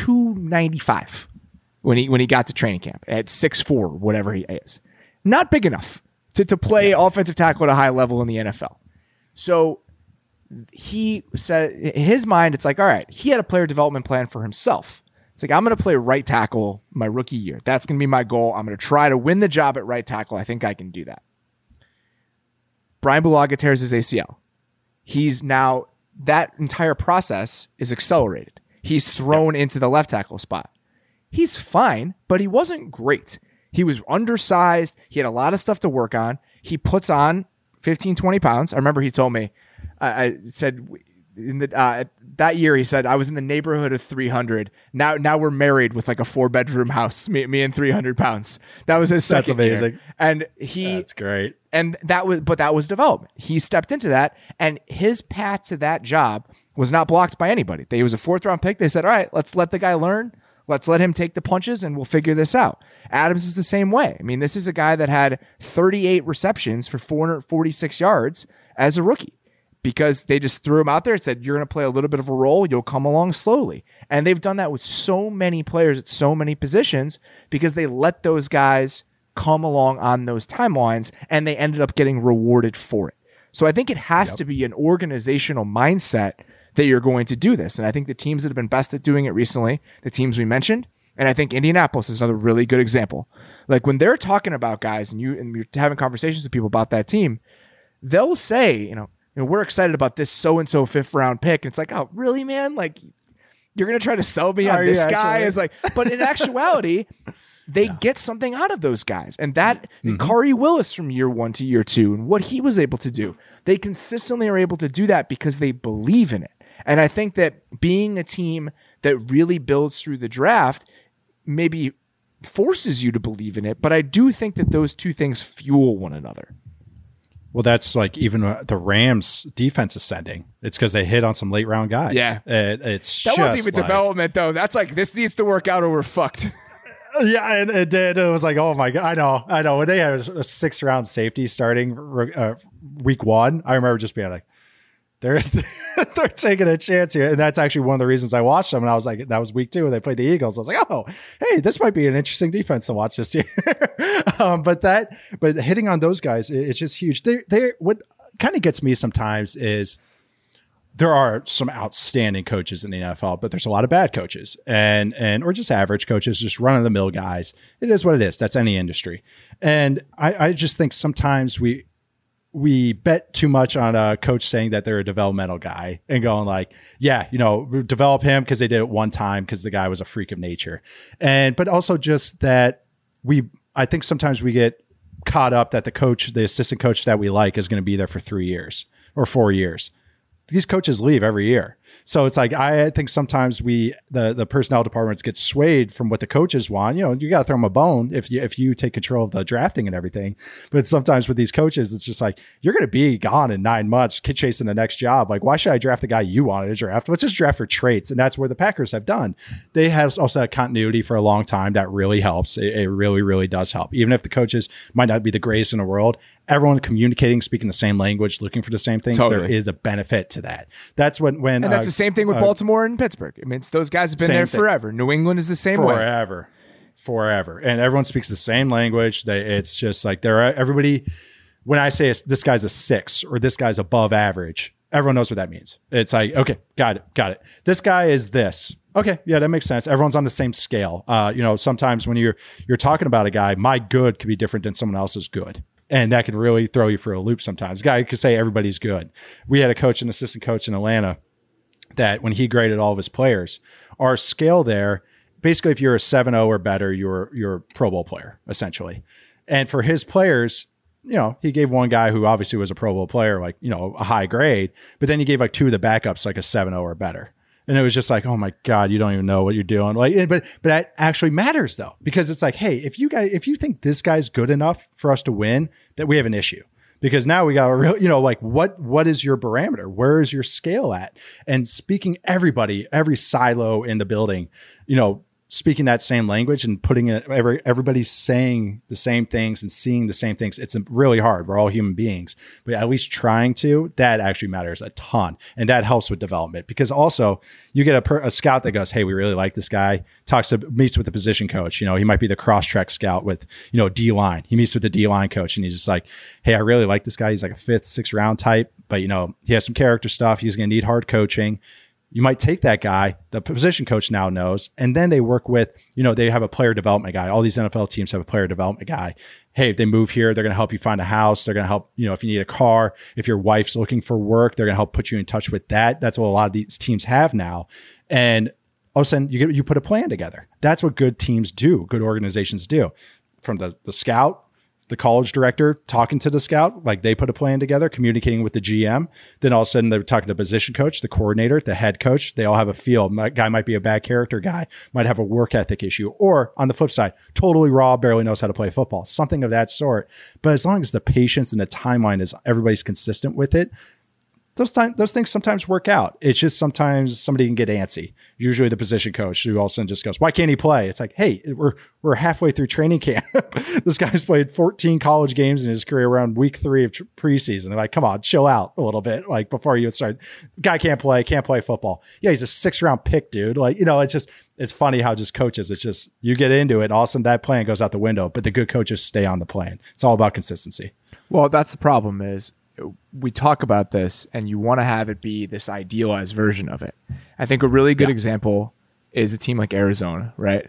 295 when he got to training camp at 6'4", whatever he is. Not big enough to play offensive tackle at a high level in the NFL. So he said, in his mind, it's like, all right, he had a player development plan for himself. It's like, I'm going to play right tackle my rookie year. That's going to be my goal. I'm going to try to win the job at right tackle. I think I can do that. Brian Bulaga tears his ACL. He's now, that entire process is accelerated. He's thrown into the left tackle spot. He's fine, but he wasn't great. He was undersized. He had a lot of stuff to work on. He puts on 15, 20 pounds. I remember he told me, I said in that year, he said, I was in the neighborhood of 300. Now we're married with like a 4-bedroom house, me and 300 pounds. That was his second That's amazing. year. And that's great. And that was development. He stepped into that, and his path to that job was not blocked by anybody. He was a 4th round pick. They said, all right, let's let the guy learn. Let's let him take the punches, and we'll figure this out. Adams is the same way. I mean, this is a guy that had 38 receptions for 446 yards as a rookie because they just threw him out there and said, you're going to play a little bit of a role. You'll come along slowly. And they've done that with so many players at so many positions because they let those guys come along on those timelines, and they ended up getting rewarded for it. So I think it has to be an organizational mindset that you're going to do this. And I think the teams that have been best at doing it recently, the teams we mentioned, and I think Indianapolis is another really good example. Like when they're talking about guys and you're having conversations with people about that team, they'll say, you know, we're excited about this so-and-so 5th round pick. And it's like, oh, really, man? Like you're going to try to sell me on this guy? It's like, but in actuality, they get something out of those guys. And that Kari Willis from year 1 to year 2 and what he was able to do, they consistently are able to do that because they believe in it. And I think that being a team that really builds through the draft maybe forces you to believe in it. But I do think that those two things fuel one another. Well, that's like even the Rams defense ascending. It's because they hit on some late round guys. Yeah. It's that wasn't even development though. That's like, this needs to work out or we're fucked. Yeah, and it did. It was like, oh my God, I know. When they had a 6th round safety starting week 1, I remember just being like, they're taking a chance here. And that's actually one of the reasons I watched them. And I was like, that was week 2 when they played the Eagles. I was like, oh, hey, this might be an interesting defense to watch this year. But hitting on those guys, it's just huge. What kind of gets me sometimes is there are some outstanding coaches in the NFL, but there's a lot of bad coaches or just average coaches, just run of the mill guys. It is what it is. That's any industry. And I just think sometimes we bet too much on a coach saying that they're a developmental guy and going like, yeah, develop him because they did it one time because the guy was a freak of nature. But also just that I think sometimes we get caught up that the assistant coach that we like is going to be there for 3 years or 4 years. These coaches leave every year. So it's like, I think sometimes the personnel departments get swayed from what the coaches want. You got to throw them a bone if you take control of the drafting and everything. But sometimes with these coaches, it's just like, you're going to be gone in 9 months, chasing the next job. Like, why should I draft the guy you wanted to draft? Let's just draft for traits. And that's where the Packers have done. They have also had continuity for a long time. That really helps. It really, really does help. Even if the coaches might not be the greatest in the world, everyone communicating, speaking the same language, looking for the same things. Totally. There is a benefit to that. That's when and that's the same thing with Baltimore and Pittsburgh. I mean, those guys have been there forever. New England is the same way. Forever. And everyone speaks the same language. It's just like everybody, when I say this guy's a 6 or this guy's above average, Everyone knows what that means. It's like, okay, got it. This guy is this. Okay, yeah, that makes sense. Everyone's on the same scale. Sometimes when you're talking about a guy, my good could be different than someone else's good. And that can really throw you for a loop sometimes. A guy could say everybody's good. We had an assistant coach in Atlanta that when he graded all of his players, our scale there, basically if you're a 7.0 or better, you're a Pro Bowl player, essentially. And for his players, he gave one guy who obviously was a Pro Bowl player, like, a high grade, but then he gave like two of the backups, like a 7.0 or better. And it was just like, oh my God, you don't even know what you're doing. Like, but that actually matters though, because it's like, hey, if you think this guy's good enough for us to win, that we have an issue. Because now we got a real, like what is your barometer? Where is your scale at? And speaking every silo in the building, speaking that same language and putting it, everybody's saying the same things and seeing the same things. It's really hard. We're all human beings, but at least trying to, that actually matters a ton. And that helps with development, because also you get a scout that goes, hey, we really like this guy, meets with the position coach. He might be the cross-track scout with, D-line. He meets with the D-line coach and he's just like, hey, I really like this guy. He's like a 5th, 6th round type, but he has some character stuff. He's going to need hard coaching. You might take that guy, the position coach now knows, and then they work with, they have a player development guy. All these NFL teams have a player development guy. Hey, if they move here, they're going to help you find a house. They're going to help, if you need a car, if your wife's looking for work, they're going to help put you in touch with that. That's what a lot of these teams have now. And all of a sudden you put a plan together. That's what good teams do. Good organizations do. From the scout, the college director talking to the scout, like they put a plan together, communicating with the GM. Then all of a sudden they're talking to the position coach, the coordinator, the head coach. They all have a feel. Guy might be a bad character guy, might have a work ethic issue, or on the flip side, totally raw, barely knows how to play football, something of that sort. But as long as the patience and the timeline is everybody's consistent with it, those things sometimes work out. It's just sometimes somebody can get antsy. Usually the position coach who all of a sudden just goes, why can't he play? It's like, hey, we're halfway through training camp. This guy's played 14 college games in his career around week 3 of preseason. They're like, come on, chill out a little bit. Like before you start, guy can't play football. Yeah, he's a 6th round pick, dude. Like, it's funny how just coaches, it's just, you get into it, all of a sudden that plan goes out the window, but the good coaches stay on the plan. It's all about consistency. Well, that's the problem is, we talk about this and you want to have it be this idealized version of it. I think a really good example is a team like Arizona, right?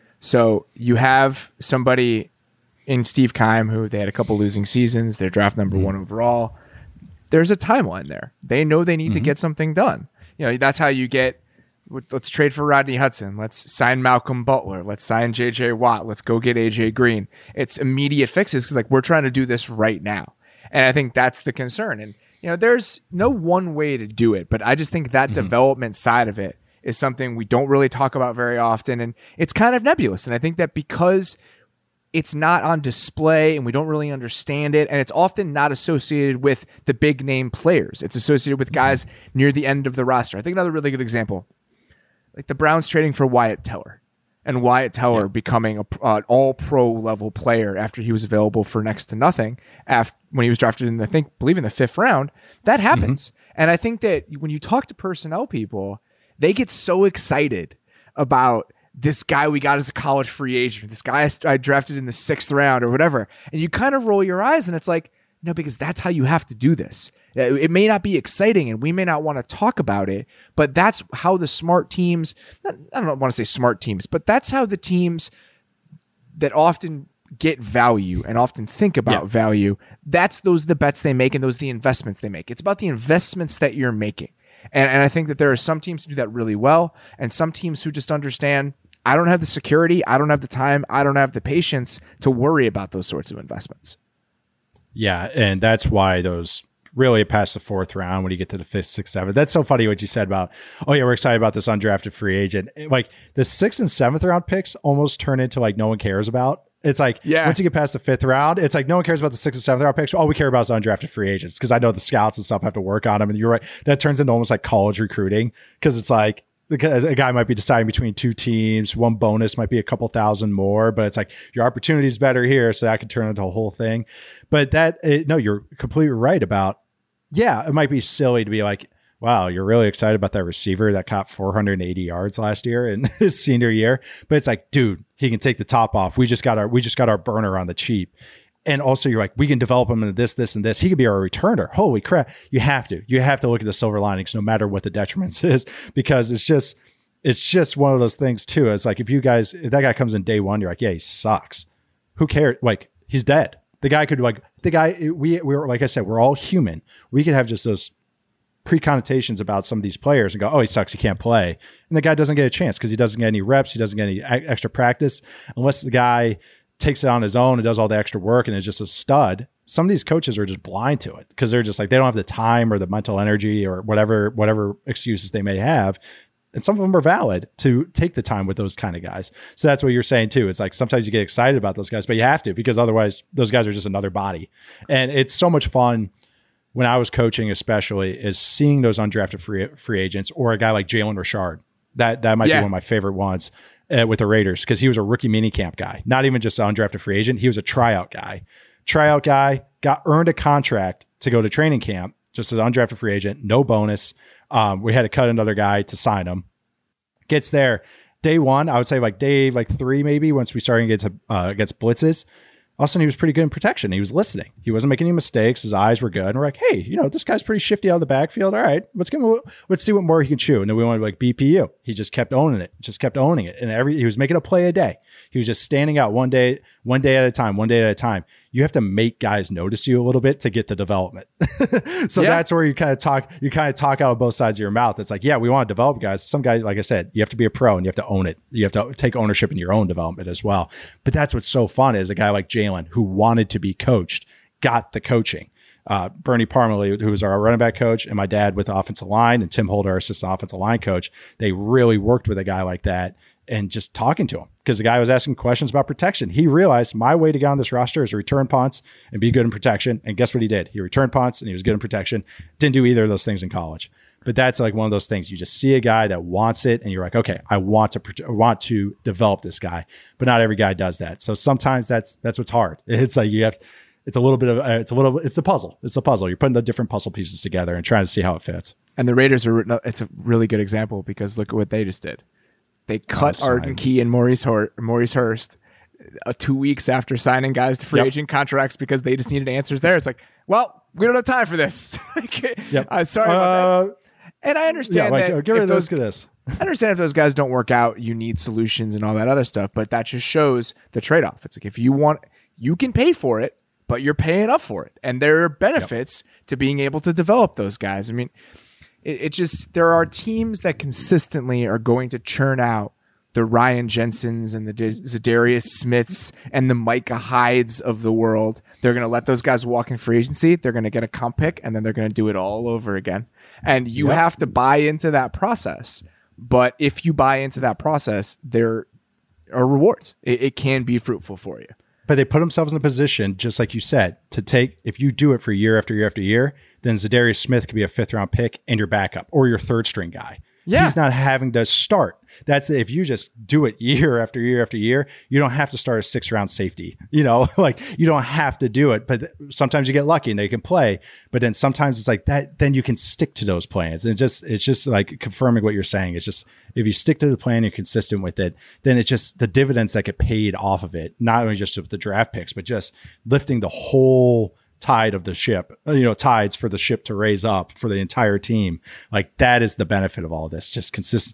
So you have somebody in Steve Keim who they had a couple losing seasons. They're draft number 1 overall. There's a timeline there. They know they need to get something done. That's how you get, let's trade for Rodney Hudson. Let's sign Malcolm Butler. Let's sign JJ Watt. Let's go get AJ Green. It's immediate fixes because we're trying to do this right now. And I think that's the concern. And, there's no one way to do it, but I just think that development side of it is something we don't really talk about very often. And it's kind of nebulous. And I think that because it's not on display and we don't really understand it, and it's often not associated with the big name players, it's associated with guys near the end of the roster. I think another really good example, like the Browns trading for Wyatt Teller. And Wyatt Teller becoming an all-pro level player after he was available for next to nothing when he was drafted in, believe in the 5th round. That happens. And I think that when you talk to personnel people, they get so excited about this guy we got as a college free agent, this guy I drafted in the 6th round or whatever. And you kind of roll your eyes and it's like, no, because that's how you have to do this. It may not be exciting and we may not want to talk about it, but that's how the smart teams, I don't want to say smart teams, but that's how the teams that often get value and often think about value, those are the bets they make and those are the investments they make. It's about the investments that you're making. And I think that there are some teams who do that really well and some teams who just understand, I don't have the security, I don't have the time, I don't have the patience to worry about those sorts of investments. Yeah, and that's why those really past the 4th round when you get to the 5th, 6th, 7th. That's so funny what you said about, oh yeah, we're excited about this undrafted free agent. Like the 6th and 7th round picks almost turn into like no one cares about. It's like once you get past the 5th round, it's like no one cares about the 6th and 7th round picks. All we care about is undrafted free agents because I know the scouts and stuff have to work on them. And you're right, that turns into almost like college recruiting because it's like a guy might be deciding between 2 teams. One bonus might be a couple thousand more, but it's like your opportunity is better here, so that could turn into a whole thing. But no, you're completely right about. Yeah, it might be silly to be like, wow, you're really excited about that receiver that caught 480 yards last year in his senior year. But it's like, dude, he can take the top off. We just got our burner on the cheap. And also you're like, we can develop him into this, this, and this. He could be our returner. Holy crap. You have to look at the silver linings no matter what the detriments is, because it's just one of those things too. It's like, if that guy comes in day one, you're like, yeah, he sucks. Who cares? Like, he's dead. We're like I said, we're all human. We could have just those pre-connotations about some of these players and go, oh, he sucks, he can't play. And the guy doesn't get a chance because he doesn't get any reps. He doesn't get any extra practice unless the guy takes it on his own and does all the extra work and is just a stud. Some of these coaches are just blind to it because they're just like, they don't have the time or the mental energy or whatever excuses they may have. And some of them are valid to take the time with those kind of guys. So that's what you're saying too. It's like, sometimes you get excited about those guys, but you have to, because otherwise those guys are just another body. And it's so much fun when I was coaching, especially, is seeing those undrafted free agents, or a guy like Jalen Richard. That might be one of my favorite ones with the Raiders, because he was a rookie minicamp guy, not even just an undrafted free agent. He was a tryout guy. Earned a contract to go to training camp, just as an undrafted free agent, no bonus. We had to cut another guy to sign him. Gets there day one, I would say like day 3 maybe, once we started to get to against blitzes. All of a sudden, he was pretty good in protection. He was listening. He wasn't making any mistakes. His eyes were good. And we're like, hey, this guy's pretty shifty out of the backfield. All right, let's see what more he can chew. And then we wanted like BPU. He just kept owning it. And he was making a play a day. He was just standing out one day at a time. You have to make guys notice you a little bit to get the development. That's where you kind of talk out of both sides of your mouth. It's like, yeah, we want to develop guys. Some guys, like I said, you have to be a pro and you have to own it. You have to take ownership in your own development as well. But that's what's so fun, is a guy like Jalen, who wanted to be coached, got the coaching. Bernie Parmalee, who was our running back coach, and my dad with the offensive line, and Tim Holder, our assistant offensive line coach, they really worked with a guy like that and just talking to him, because the guy was asking questions about protection. He realized my way to get on this roster is to return punts and be good in protection. And guess what he did? He returned punts and he was good in protection. Didn't do either of those things in college. But that's like one of those things. You just see a guy that wants it and you're like, okay, I want to develop this guy. But not every guy does that. So sometimes that's what's hard. It's like it's the puzzle. It's the puzzle. You're putting the different puzzle pieces together and trying to see how it fits. And the Raiders it's a really good example, because look at what they just did. They cut Arden Key and Maurice Hurst 2 weeks after signing guys to free agent contracts, because they just needed answers there. It's like, well, we don't have time for this. Sorry about that. And I understand that. Get rid of those guys. I understand if those guys don't work out, you need solutions and all that other stuff. But that just shows the trade-off. It's like, if you want, you can pay for it, but you're paying up for it. And there are benefits to being able to develop those guys. I mean, there are teams that consistently are going to churn out the Ryan Jensens and the Zadarius Smiths and the Micah Hydes of the world. They're going to let those guys walk in free agency. They're going to get a comp pick, and then they're going to do it all over again. And you have to buy into that process. But if you buy into that process, there are rewards. It can be fruitful for you. But they put themselves in a position, just like you said, to take, if you do it for year after year after year, then Zadarius Smith could be a 5th-round pick and your backup or your third-string guy. Yeah. He's not having to start. If you just do it year after year after year, you don't have to start a 6th-round safety. You don't have to do it. But sometimes you get lucky and they can play. But then sometimes it's like that. Then you can stick to those plans. And it's just like confirming what you're saying. It's just, if you stick to the plan, you're consistent with it, then it's just the dividends that get paid off of it. Not only just with the draft picks, but just lifting the whole tide of the ship, tides for the ship to raise up for the entire team. Like, that is the benefit of all of this. Just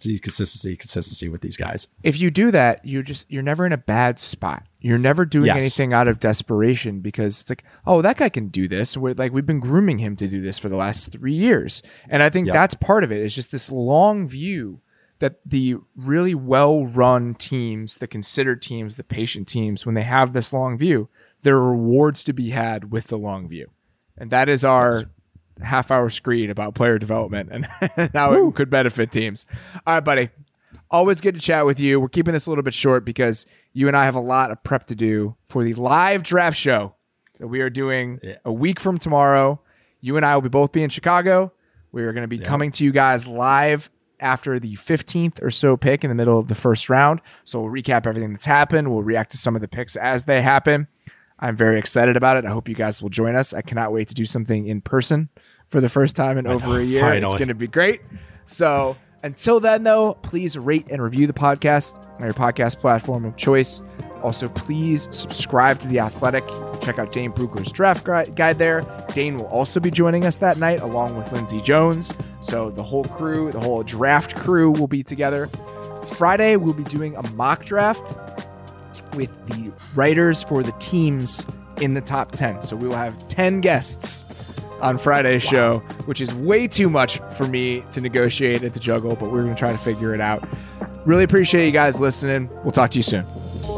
consistency with these guys. If you do that, you're never in a bad spot. You're never doing anything out of desperation, because it's like, oh, that guy can do this. We've been grooming him to do this for the last 3 years. And I think that's part of it. It's just this long view that the really well-run teams, the considered teams, the patient teams, when they have this long view, there are rewards to be had with the long view. And that is our half-hour screen about player development and how it could benefit teams. All right, buddy. Always good to chat with you. We're keeping this a little bit short because you and I have a lot of prep to do for the live draft show that we are doing a week from tomorrow. You and I will both be in Chicago. We are going to be coming to you guys live after the 15th or so pick in the middle of the first round. So we'll recap everything that's happened. We'll react to some of the picks as they happen. I'm very excited about it. I hope you guys will join us. I cannot wait to do something in person for the first time in over a year. Finally. It's going to be great. So until then, though, please rate and review the podcast on your podcast platform of choice. Also, please subscribe to The Athletic. Check out Dane Brugler's draft guide there. Dane will also be joining us that night along with Lindsey Jones. So the whole crew, the whole draft crew will be together. Friday, we'll be doing a mock draft with the writers for the teams in the top 10. So we will have 10 guests on Friday's show, which is way too much for me to negotiate and to juggle, but we're going to try to figure it out. Really appreciate you guys listening. We'll talk to you soon.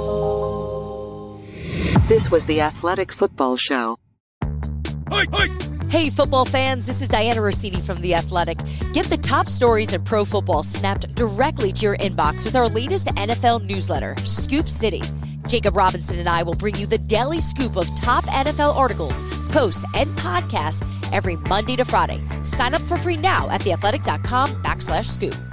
This was the Athletic Football Show. Hey, football fans, this is Diana Rossini from The Athletic. Get the top stories in pro football snapped directly to your inbox with our latest NFL newsletter, Scoop City. Jacob Robinson and I will bring you the daily scoop of top NFL articles, posts, and podcasts every Monday to Friday. Sign up for free now at theathletic.com/scoop.